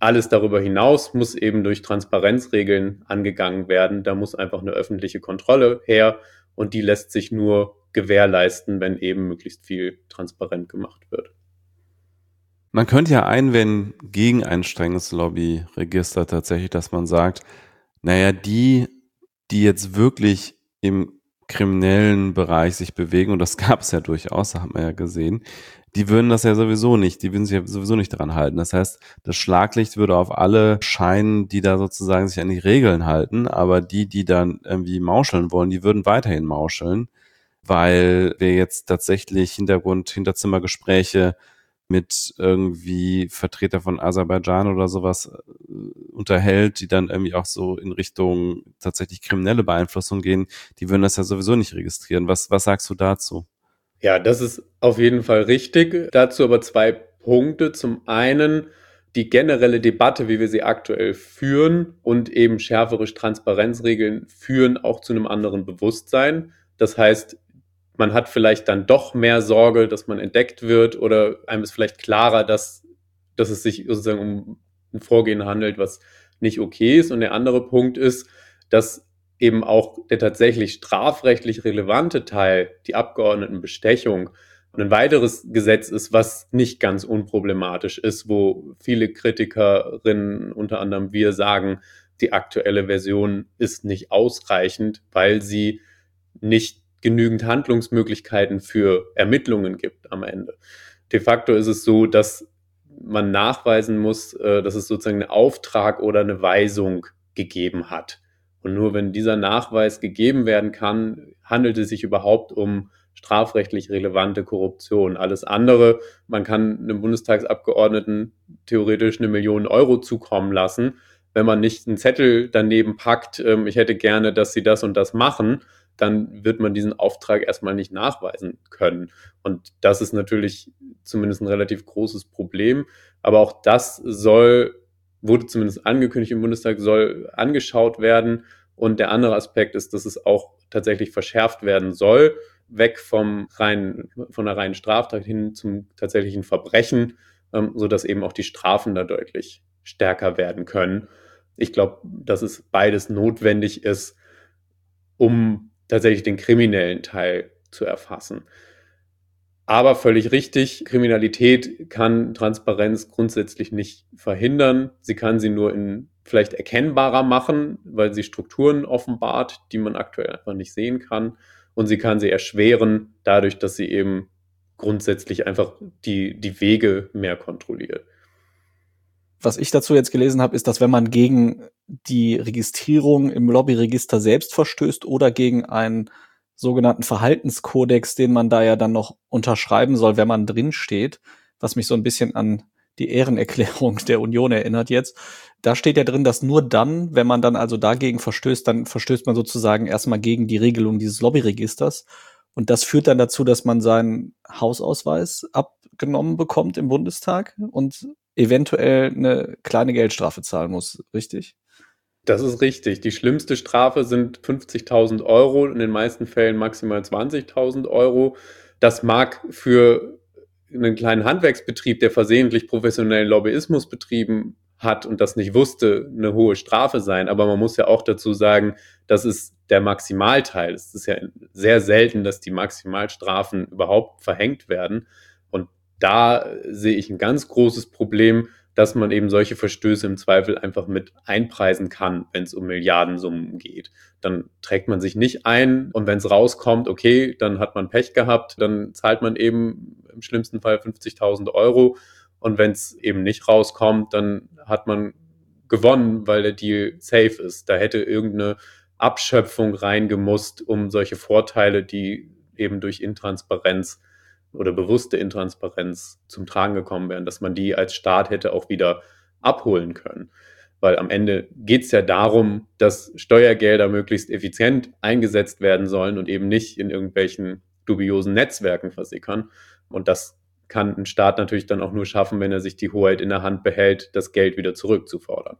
alles darüber hinaus muss eben durch Transparenzregeln angegangen werden. Da muss einfach eine öffentliche Kontrolle her und die lässt sich nur gewährleisten, wenn eben möglichst viel transparent gemacht wird.
Man könnte ja einwenden gegen ein strenges Lobbyregister tatsächlich, dass man sagt, naja, die, die jetzt wirklich im kriminellen Bereich sich bewegen, und das gab es ja durchaus, da hat man ja gesehen, die würden das ja sowieso nicht, die würden sich ja sowieso nicht dran halten. Das heißt, das Schlaglicht würde auf alle scheinen, die da sozusagen sich an die Regeln halten, aber die, die dann irgendwie mauscheln wollen, die würden weiterhin mauscheln, weil wir jetzt tatsächlich Hintergrund, Hinterzimmergespräche mit irgendwie Vertreter von Aserbaidschan oder sowas äh, unterhält, die dann irgendwie auch so in Richtung tatsächlich kriminelle Beeinflussung gehen, die würden das ja sowieso nicht registrieren. Was, was sagst du dazu?
Ja, das ist auf jeden Fall richtig. Dazu aber zwei Punkte. Zum einen die generelle Debatte, wie wir sie aktuell führen und eben schärfere Transparenzregeln führen auch zu einem anderen Bewusstsein. Das heißt, man hat vielleicht dann doch mehr Sorge, dass man entdeckt wird oder einem ist vielleicht klarer, dass, dass es sich sozusagen um ein Vorgehen handelt, was nicht okay ist. Und der andere Punkt ist, dass eben auch der tatsächlich strafrechtlich relevante Teil, die Abgeordnetenbestechung, ein weiteres Gesetz ist, was nicht ganz unproblematisch ist, wo viele Kritikerinnen, unter anderem wir, sagen, die aktuelle Version ist nicht ausreichend, weil sie nicht genügend Handlungsmöglichkeiten für Ermittlungen gibt am Ende. De facto ist es so, dass man nachweisen muss, dass es sozusagen einen Auftrag oder eine Weisung gegeben hat. Und nur wenn dieser Nachweis gegeben werden kann, handelt es sich überhaupt um strafrechtlich relevante Korruption. Alles andere, man kann einem Bundestagsabgeordneten theoretisch eine Million Euro zukommen lassen. Wenn man nicht einen Zettel daneben packt, ich hätte gerne, dass sie das und das machen, dann wird man diesen Auftrag erstmal nicht nachweisen können. Und das ist natürlich zumindest ein relativ großes Problem. Aber auch das soll, wurde zumindest angekündigt im Bundestag, soll angeschaut werden. Und der andere Aspekt ist, dass es auch tatsächlich verschärft werden soll, weg vom reinen, von der reinen Straftat hin zum tatsächlichen Verbrechen, ähm, sodass eben auch die Strafen da deutlich stärker werden können. Ich glaube, dass es beides notwendig ist, um tatsächlich den kriminellen Teil zu erfassen. Aber völlig richtig, Kriminalität kann Transparenz grundsätzlich nicht verhindern. Sie kann sie nur in vielleicht erkennbarer machen, weil sie Strukturen offenbart, die man aktuell einfach nicht sehen kann. Und sie kann sie erschweren, dadurch, dass sie eben grundsätzlich einfach die, die Wege mehr kontrolliert.
Was ich dazu jetzt gelesen habe, ist, dass wenn man gegen die Registrierung im Lobbyregister selbst verstößt oder gegen einen sogenannten Verhaltenskodex, den man da ja dann noch unterschreiben soll, wenn man drin steht, was mich so ein bisschen an die Ehrenerklärung der Union erinnert jetzt. Da steht ja drin, dass nur dann, wenn man dann also dagegen verstößt, dann verstößt man sozusagen erstmal gegen die Regelung dieses Lobbyregisters. Und das führt dann dazu, dass man seinen Hausausweis abgenommen bekommt im Bundestag und eventuell eine kleine Geldstrafe zahlen muss, richtig?
Das ist richtig. Die schlimmste Strafe sind fünfzigtausend Euro, in den meisten Fällen maximal zwanzigtausend Euro. Das mag für einen kleinen Handwerksbetrieb, der versehentlich professionellen Lobbyismus betrieben hat und das nicht wusste, eine hohe Strafe sein. Aber man muss ja auch dazu sagen, das ist der Maximalteil. Es ist ja sehr selten, dass die Maximalstrafen überhaupt verhängt werden. Und da sehe ich ein ganz großes Problem, dass man eben solche Verstöße im Zweifel einfach mit einpreisen kann, wenn es um Milliardensummen geht. Dann trägt man sich nicht ein und wenn es rauskommt, okay, dann hat man Pech gehabt, dann zahlt man eben im schlimmsten Fall fünfzigtausend Euro und wenn es eben nicht rauskommt, dann hat man gewonnen, weil der Deal safe ist. Da hätte irgendeine Abschöpfung reingemusst, um solche Vorteile, die eben durch Intransparenz oder bewusste Intransparenz zum Tragen gekommen wären, dass man die als Staat hätte auch wieder abholen können. Weil am Ende geht es ja darum, dass Steuergelder möglichst effizient eingesetzt werden sollen und eben nicht in irgendwelchen dubiosen Netzwerken versickern. Und das kann ein Staat natürlich dann auch nur schaffen, wenn er sich die Hoheit in der Hand behält, das Geld wieder zurückzufordern.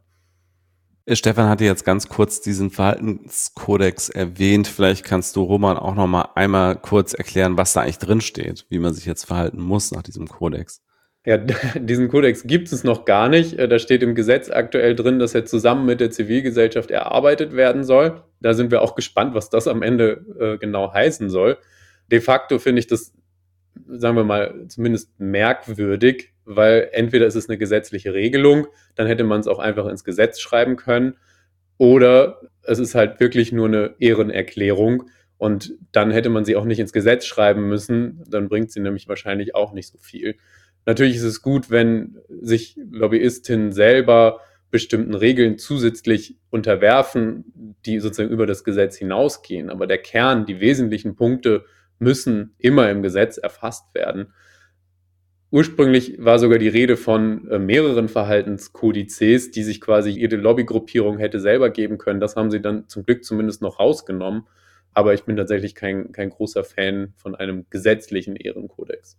Stefan hatte jetzt ganz kurz diesen Verhaltenskodex erwähnt. Vielleicht kannst du, Roman, auch noch mal einmal kurz erklären, was da eigentlich drin steht, wie man sich jetzt verhalten muss nach diesem Kodex.
Ja, diesen Kodex gibt es noch gar nicht. Da steht im Gesetz aktuell drin, dass er zusammen mit der Zivilgesellschaft erarbeitet werden soll. Da sind wir auch gespannt, was das am Ende äh, genau heißen soll. De facto finde ich das, sagen wir mal, zumindest merkwürdig, weil entweder ist es eine gesetzliche Regelung, dann hätte man es auch einfach ins Gesetz schreiben können, oder es ist halt wirklich nur eine Ehrenerklärung und dann hätte man sie auch nicht ins Gesetz schreiben müssen, dann bringt sie nämlich wahrscheinlich auch nicht so viel. Natürlich ist es gut, wenn sich Lobbyistinnen selber bestimmten Regeln zusätzlich unterwerfen, die sozusagen über das Gesetz hinausgehen. Aber der Kern, die wesentlichen Punkte müssen immer im Gesetz erfasst werden. Ursprünglich war sogar die Rede von äh, mehreren Verhaltenskodizes, die sich quasi jede Lobbygruppierung hätte selber geben können. Das haben sie dann zum Glück zumindest noch rausgenommen. Aber ich bin tatsächlich kein, kein großer Fan von einem gesetzlichen Ehrenkodex.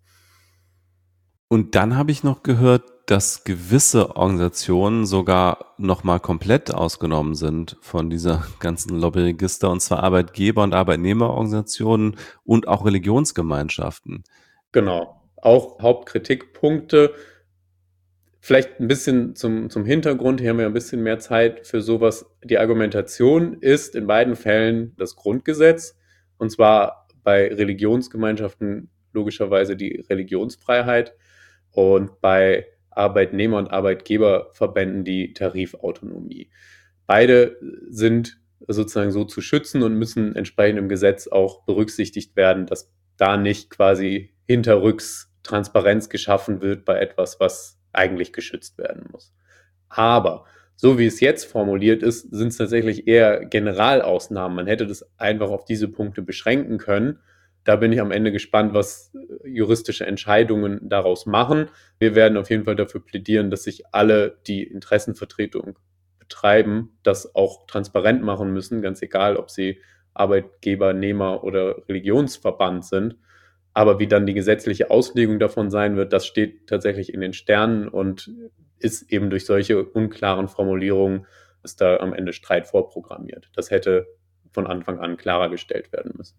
Und dann habe ich noch gehört, dass gewisse Organisationen sogar nochmal komplett ausgenommen sind von dieser ganzen Lobbyregister, und zwar Arbeitgeber- und Arbeitnehmerorganisationen und auch Religionsgemeinschaften.
Genau, auch Hauptkritikpunkte. Vielleicht ein bisschen zum, zum Hintergrund, hier haben wir ein bisschen mehr Zeit für sowas. Die Argumentation ist in beiden Fällen das Grundgesetz, und zwar bei Religionsgemeinschaften logischerweise die Religionsfreiheit und bei Arbeitnehmer- und Arbeitgeberverbänden die Tarifautonomie. Beide sind sozusagen so zu schützen und müssen entsprechend im Gesetz auch berücksichtigt werden, dass da nicht quasi hinterrücks Transparenz geschaffen wird bei etwas, was eigentlich geschützt werden muss. Aber so wie es jetzt formuliert ist, sind es tatsächlich eher Generalausnahmen. Man hätte das einfach auf diese Punkte beschränken können. Da bin ich am Ende gespannt, was juristische Entscheidungen daraus machen. Wir werden auf jeden Fall dafür plädieren, dass sich alle, die Interessenvertretung betreiben, das auch transparent machen müssen, ganz egal, ob sie Arbeitgeber, Nehmer oder Religionsverband sind. Aber wie dann die gesetzliche Auslegung davon sein wird, das steht tatsächlich in den Sternen und ist eben durch solche unklaren Formulierungen, ist da am Ende Streit vorprogrammiert. Das hätte von Anfang an klarer gestellt werden müssen.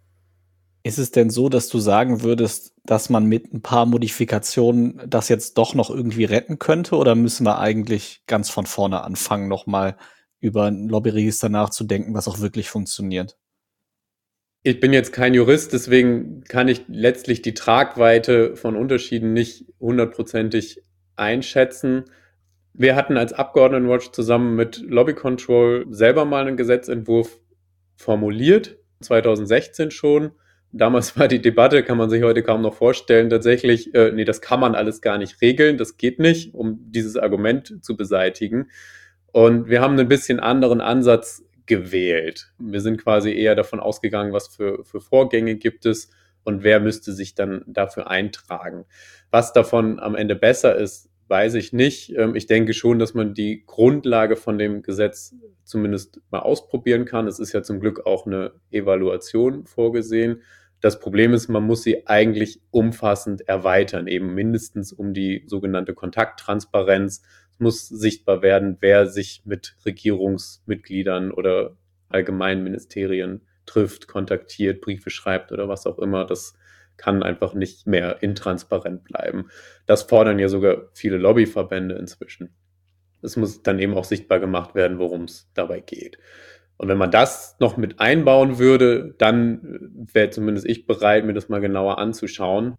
Ist es denn so, dass du sagen würdest, dass man mit ein paar Modifikationen das jetzt doch noch irgendwie retten könnte? Oder müssen wir eigentlich ganz von vorne anfangen, nochmal über ein Lobbyregister nachzudenken, was auch wirklich funktioniert?
Ich bin jetzt kein Jurist, deswegen kann ich letztlich die Tragweite von Unterschieden nicht hundertprozentig einschätzen. Wir hatten als Abgeordnetenwatch zusammen mit Lobby Control selber mal einen Gesetzentwurf formuliert, zwanzig sechzehn schon. Damals war die Debatte, kann man sich heute kaum noch vorstellen, tatsächlich, äh, nee, das kann man alles gar nicht regeln, das geht nicht, um dieses Argument zu beseitigen. Und wir haben einen bisschen anderen Ansatz gewählt. Wir sind quasi eher davon ausgegangen, was für, für Vorgänge gibt es und wer müsste sich dann dafür eintragen. Was davon am Ende besser ist, weiß ich nicht. Ich denke schon, dass man die Grundlage von dem Gesetz zumindest mal ausprobieren kann. Es ist ja zum Glück auch eine Evaluation vorgesehen. Das Problem ist, man muss sie eigentlich umfassend erweitern, eben mindestens um die sogenannte Kontakttransparenz. Es muss sichtbar werden, wer sich mit Regierungsmitgliedern oder allgemeinen Ministerien trifft, kontaktiert, Briefe schreibt oder was auch immer. Das kann einfach nicht mehr intransparent bleiben. Das fordern ja sogar viele Lobbyverbände inzwischen. Es muss dann eben auch sichtbar gemacht werden, worum es dabei geht. Und wenn man das noch mit einbauen würde, dann wäre zumindest ich bereit, mir das mal genauer anzuschauen.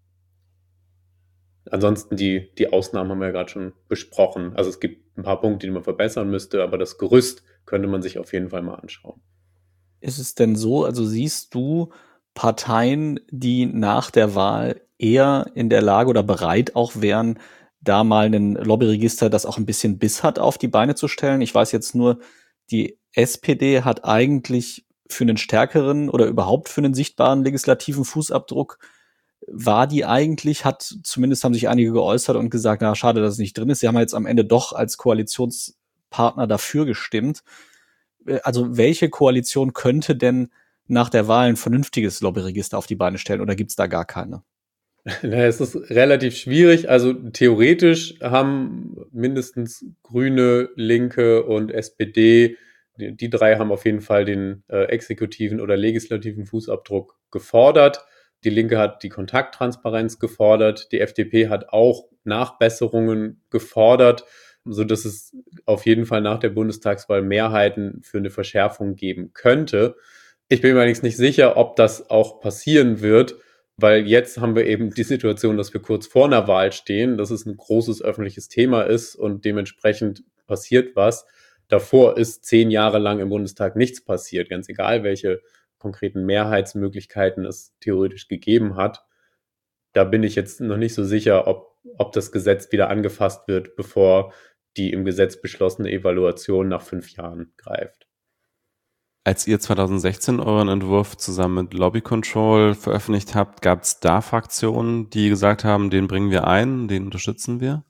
Ansonsten die, die Ausnahmen haben wir ja gerade schon besprochen. Also es gibt ein paar Punkte, die man verbessern müsste, aber das Gerüst könnte man sich auf jeden Fall mal anschauen.
Ist es denn so, also siehst du Parteien, die nach der Wahl eher in der Lage oder bereit auch wären, da mal ein Lobbyregister, das auch ein bisschen Biss hat, auf die Beine zu stellen? Ich weiß jetzt nur, die S P D hat eigentlich für einen stärkeren oder überhaupt für einen sichtbaren legislativen Fußabdruck, war die eigentlich, hat zumindest haben sich einige geäußert und gesagt, na schade, dass es nicht drin ist. Sie haben jetzt am Ende doch als Koalitionspartner dafür gestimmt. Also welche Koalition könnte denn nach der Wahl ein vernünftiges Lobbyregister auf die Beine stellen oder gibt es da gar keine?
Naja, es ist relativ schwierig. Also theoretisch haben mindestens Grüne, Linke und S P D, die, die drei haben auf jeden Fall den äh, exekutiven oder legislativen Fußabdruck gefordert. Die Linke hat die Kontakttransparenz gefordert. Die F D P hat auch Nachbesserungen gefordert, sodass es auf jeden Fall nach der Bundestagswahl Mehrheiten für eine Verschärfung geben könnte. Ich bin mir allerdings nicht sicher, ob das auch passieren wird, weil jetzt haben wir eben die Situation, dass wir kurz vor einer Wahl stehen, dass es ein großes öffentliches Thema ist und dementsprechend passiert was. Davor ist zehn Jahre lang im Bundestag nichts passiert, ganz egal, welche konkreten Mehrheitsmöglichkeiten es theoretisch gegeben hat. Da bin ich jetzt noch nicht so sicher, ob, ob das Gesetz wieder angefasst wird, bevor die im Gesetz beschlossene Evaluation nach fünf Jahren greift.
Als ihr zwanzig sechzehn euren Entwurf zusammen mit Lobby Control veröffentlicht habt, gab es da Fraktionen, die gesagt haben, den bringen wir ein, den unterstützen wir?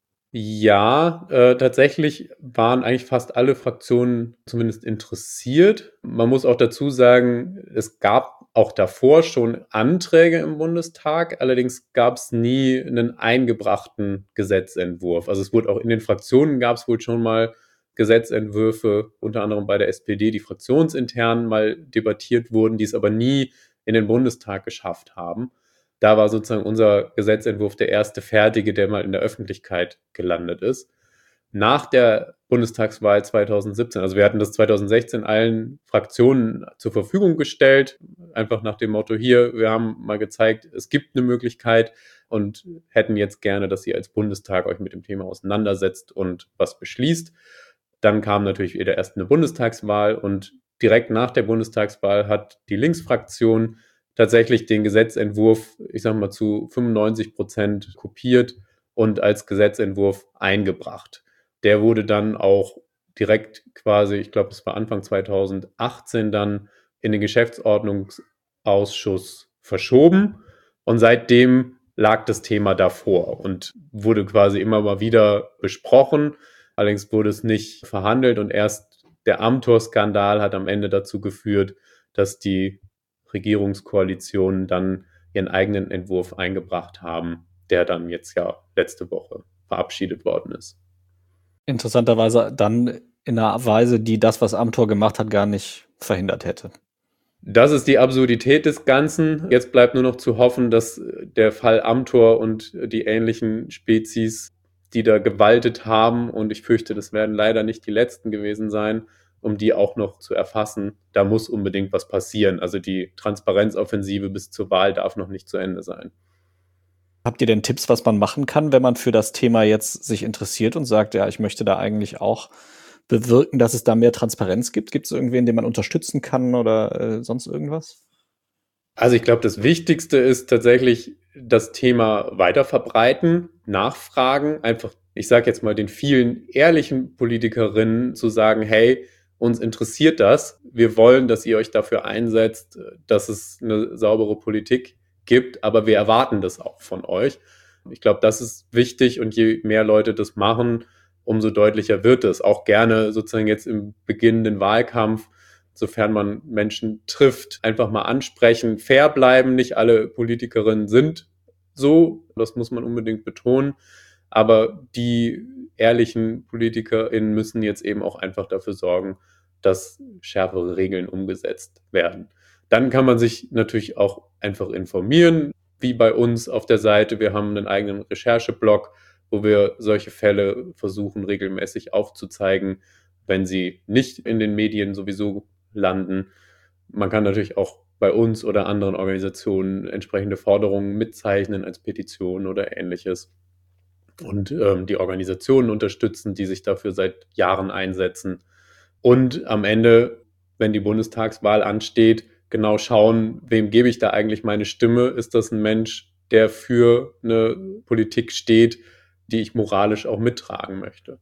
Ja, äh, tatsächlich waren eigentlich fast alle Fraktionen zumindest interessiert. Man muss auch dazu sagen, es gab auch davor schon Anträge im Bundestag, allerdings gab es nie einen eingebrachten Gesetzentwurf. Also es wurde auch in den Fraktionen gab es wohl schon mal Gesetzentwürfe, unter anderem bei der S P D, die fraktionsintern mal debattiert wurden, die es aber nie in den Bundestag geschafft haben. Da war sozusagen unser Gesetzentwurf der erste fertige, der mal in der Öffentlichkeit gelandet ist. Nach der Bundestagswahl zwanzig siebzehn, also wir hatten das zwanzig sechzehn allen Fraktionen zur Verfügung gestellt, einfach nach dem Motto, hier, wir haben mal gezeigt, es gibt eine Möglichkeit und hätten jetzt gerne, dass ihr als Bundestag euch mit dem Thema auseinandersetzt und was beschließt. Dann kam natürlich wieder erst eine Bundestagswahl und direkt nach der Bundestagswahl hat die Linksfraktion tatsächlich den Gesetzentwurf, ich sag mal, zu fünfundneunzig Prozent kopiert und als Gesetzentwurf eingebracht. Der wurde dann auch direkt quasi, ich glaube, es war Anfang zwanzig achtzehn dann in den Geschäftsordnungsausschuss verschoben und seitdem lag das Thema davor und wurde quasi immer mal wieder besprochen. Allerdings wurde es nicht verhandelt und erst der Amthor-Skandal hat am Ende dazu geführt, dass die Regierungskoalitionen dann ihren eigenen Entwurf eingebracht haben, der dann jetzt ja letzte Woche verabschiedet worden ist.
Interessanterweise dann in einer Weise, die das, was Amthor gemacht hat, gar nicht verhindert hätte.
Das ist die Absurdität des Ganzen. Jetzt bleibt nur noch zu hoffen, dass der Fall Amthor und die ähnlichen Spezies, die da gewaltet haben, und ich fürchte, das werden leider nicht die letzten gewesen sein, um die auch noch zu erfassen, da muss unbedingt was passieren. Also die Transparenzoffensive bis zur Wahl darf noch nicht zu Ende sein.
Habt ihr denn Tipps, was man machen kann, wenn man für das Thema jetzt sich interessiert und sagt, ja, ich möchte da eigentlich auch bewirken, dass es da mehr Transparenz gibt? Gibt es irgendwen, den man unterstützen kann oder äh, sonst irgendwas?
Also ich glaube, das Wichtigste ist tatsächlich das Thema weiterverbreiten, nachfragen, einfach, ich sage jetzt mal, den vielen ehrlichen Politikerinnen zu sagen, hey, uns interessiert das, wir wollen, dass ihr euch dafür einsetzt, dass es eine saubere Politik gibt, aber wir erwarten das auch von euch. Ich glaube, das ist wichtig und je mehr Leute das machen, umso deutlicher wird es. Auch gerne sozusagen jetzt im beginnenden Wahlkampf, sofern man Menschen trifft, einfach mal ansprechen, fair bleiben. Nicht alle Politikerinnen sind so, das muss man unbedingt betonen. Aber die ehrlichen PolitikerInnen müssen jetzt eben auch einfach dafür sorgen, dass schärfere Regeln umgesetzt werden. Dann kann man sich natürlich auch einfach informieren, wie bei uns auf der Seite. Wir haben einen eigenen Rechercheblog, wo wir solche Fälle versuchen regelmäßig aufzuzeigen, wenn sie nicht in den Medien sowieso landen. Man kann natürlich auch bei uns oder anderen Organisationen entsprechende Forderungen mitzeichnen als Petition oder ähnliches und ähm, die Organisationen unterstützen, die sich dafür seit Jahren einsetzen. Und am Ende, wenn die Bundestagswahl ansteht, genau schauen, wem gebe ich da eigentlich meine Stimme? Ist das ein Mensch, der für eine Politik steht, die ich moralisch auch mittragen möchte?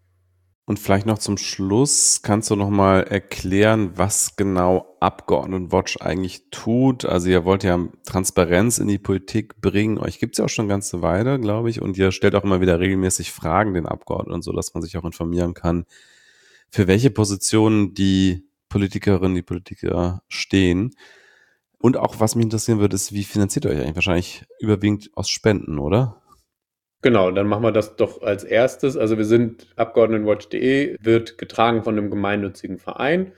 Und vielleicht noch zum Schluss, kannst du noch mal erklären, was genau Abgeordnetenwatch eigentlich tut? Also ihr wollt ja Transparenz in die Politik bringen. Euch gibt es ja auch schon eine ganze Weile, glaube ich. Und ihr stellt auch immer wieder regelmäßig Fragen den Abgeordneten, so dass man sich auch informieren kann, für welche Positionen die Politikerinnen, die Politiker stehen. Und auch, was mich interessieren würde, ist, wie finanziert ihr euch eigentlich? Wahrscheinlich überwiegend aus Spenden, oder?
Genau, dann machen wir das doch als erstes. Also wir sind Abgeordnetenwatch punkt de, wird getragen von einem gemeinnützigen Verein,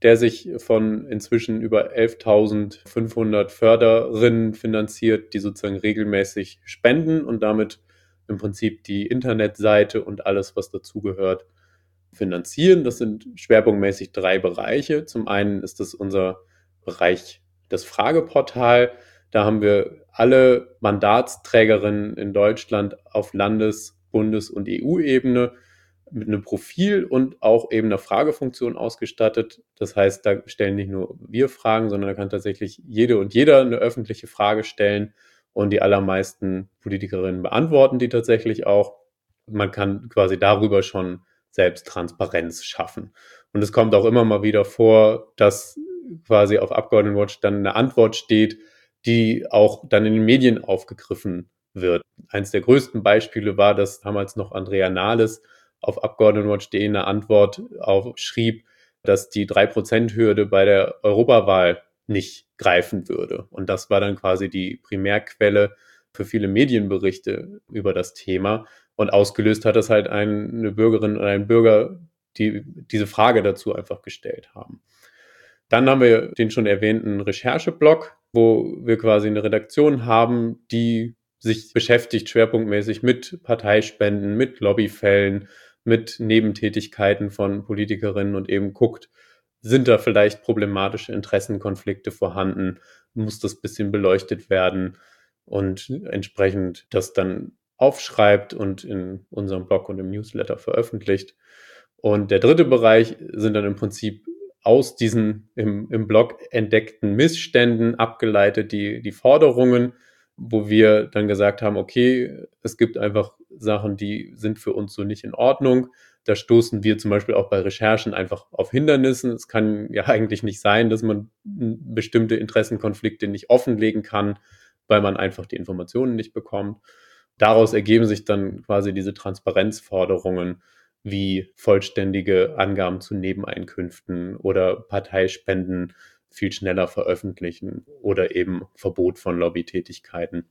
der sich von inzwischen über elftausendfünfhundert Förderinnen finanziert, die sozusagen regelmäßig spenden und damit im Prinzip die Internetseite und alles, was dazugehört, finanzieren. Das sind schwerpunktmäßig drei Bereiche. Zum einen ist das unser Bereich, das Frageportal. Da haben wir alle Mandatsträgerinnen in Deutschland auf Landes-, Bundes- und E U-Ebene mit einem Profil und auch eben einer Fragefunktion ausgestattet. Das heißt, da stellen nicht nur wir Fragen, sondern da kann tatsächlich jede und jeder eine öffentliche Frage stellen und die allermeisten Politikerinnen beantworten die tatsächlich auch. Man kann quasi darüber schon selbst Transparenz schaffen. Und es kommt auch immer mal wieder vor, dass quasi auf Abgeordnetenwatch dann eine Antwort steht, die auch dann in den Medien aufgegriffen wird. Eines der größten Beispiele war, dass damals noch Andrea Nahles auf Abgeordnetenwatch punkt de eine Antwort aufschrieb, dass die drei Prozent Hürde bei der Europawahl nicht greifen würde. Und das war dann quasi die Primärquelle für viele Medienberichte über das Thema. Und ausgelöst hat das halt eine Bürgerin oder ein Bürger, die diese Frage dazu einfach gestellt haben. Dann haben wir den schon erwähnten Rechercheblog, wo wir quasi eine Redaktion haben, die sich beschäftigt schwerpunktmäßig mit Parteispenden, mit Lobbyfällen, mit Nebentätigkeiten von Politikerinnen und eben guckt, sind da vielleicht problematische Interessenkonflikte vorhanden, muss das ein bisschen beleuchtet werden und entsprechend das dann aufschreibt und in unserem Blog und im Newsletter veröffentlicht. Und der dritte Bereich sind dann im Prinzip aus diesen im, im Blog entdeckten Missständen abgeleitet die, die Forderungen, wo wir dann gesagt haben, okay, es gibt einfach Sachen, die sind für uns so nicht in Ordnung. Da stoßen wir zum Beispiel auch bei Recherchen einfach auf Hindernissen. Es kann ja eigentlich nicht sein, dass man bestimmte Interessenkonflikte nicht offenlegen kann, weil man einfach die Informationen nicht bekommt. Daraus ergeben sich dann quasi diese Transparenzforderungen, wie vollständige Angaben zu Nebeneinkünften oder Parteispenden viel schneller veröffentlichen oder eben Verbot von Lobbytätigkeiten.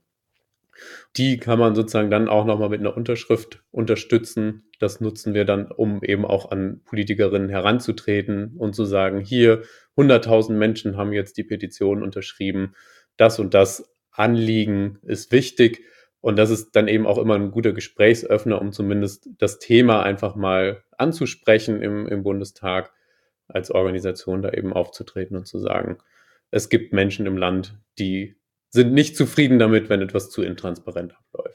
Die kann man sozusagen dann auch nochmal mit einer Unterschrift unterstützen. Das nutzen wir dann, um eben auch an Politikerinnen heranzutreten und zu sagen, hier, hunderttausend Menschen haben jetzt die Petition unterschrieben, das und das Anliegen ist wichtig. Und das ist dann eben auch immer ein guter Gesprächsöffner, um zumindest das Thema einfach mal anzusprechen im, im Bundestag, als Organisation da eben aufzutreten und zu sagen, es gibt Menschen im Land, die sind nicht zufrieden damit, wenn etwas zu intransparent abläuft.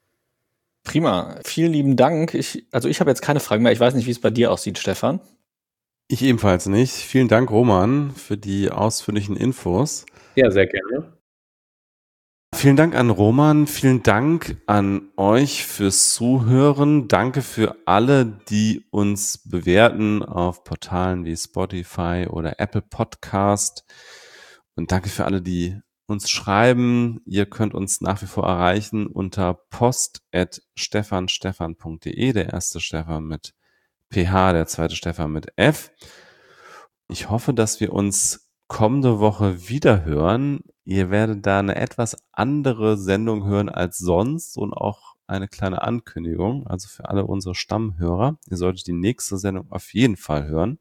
Prima, vielen lieben Dank. Ich, also ich habe jetzt keine Fragen mehr. Ich weiß nicht, wie es bei dir aussieht, Stefan.
Ich ebenfalls nicht. Vielen Dank, Roman, für die ausführlichen Infos.
Ja, sehr gerne.
Vielen Dank an Roman, vielen Dank an euch fürs Zuhören. Danke für alle, die uns bewerten auf Portalen wie Spotify oder Apple Podcast. Und danke für alle, die uns schreiben. Ihr könnt uns nach wie vor erreichen unter post at stefanstefan punkt de. Der erste Stefan mit P H, der zweite Stefan mit F. Ich hoffe, dass wir uns kommende Woche wieder hören. Ihr werdet da eine etwas andere Sendung hören als sonst und auch eine kleine Ankündigung, also für alle unsere Stammhörer. Ihr solltet die nächste Sendung auf jeden Fall hören.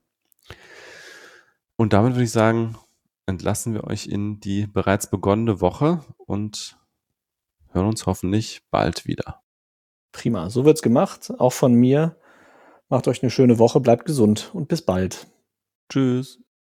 Und damit würde ich sagen, entlassen wir euch in die bereits begonnene Woche und hören uns hoffentlich bald wieder.
Prima, so wird's gemacht, auch von mir. Macht euch eine schöne Woche, bleibt gesund und bis bald.
Tschüss.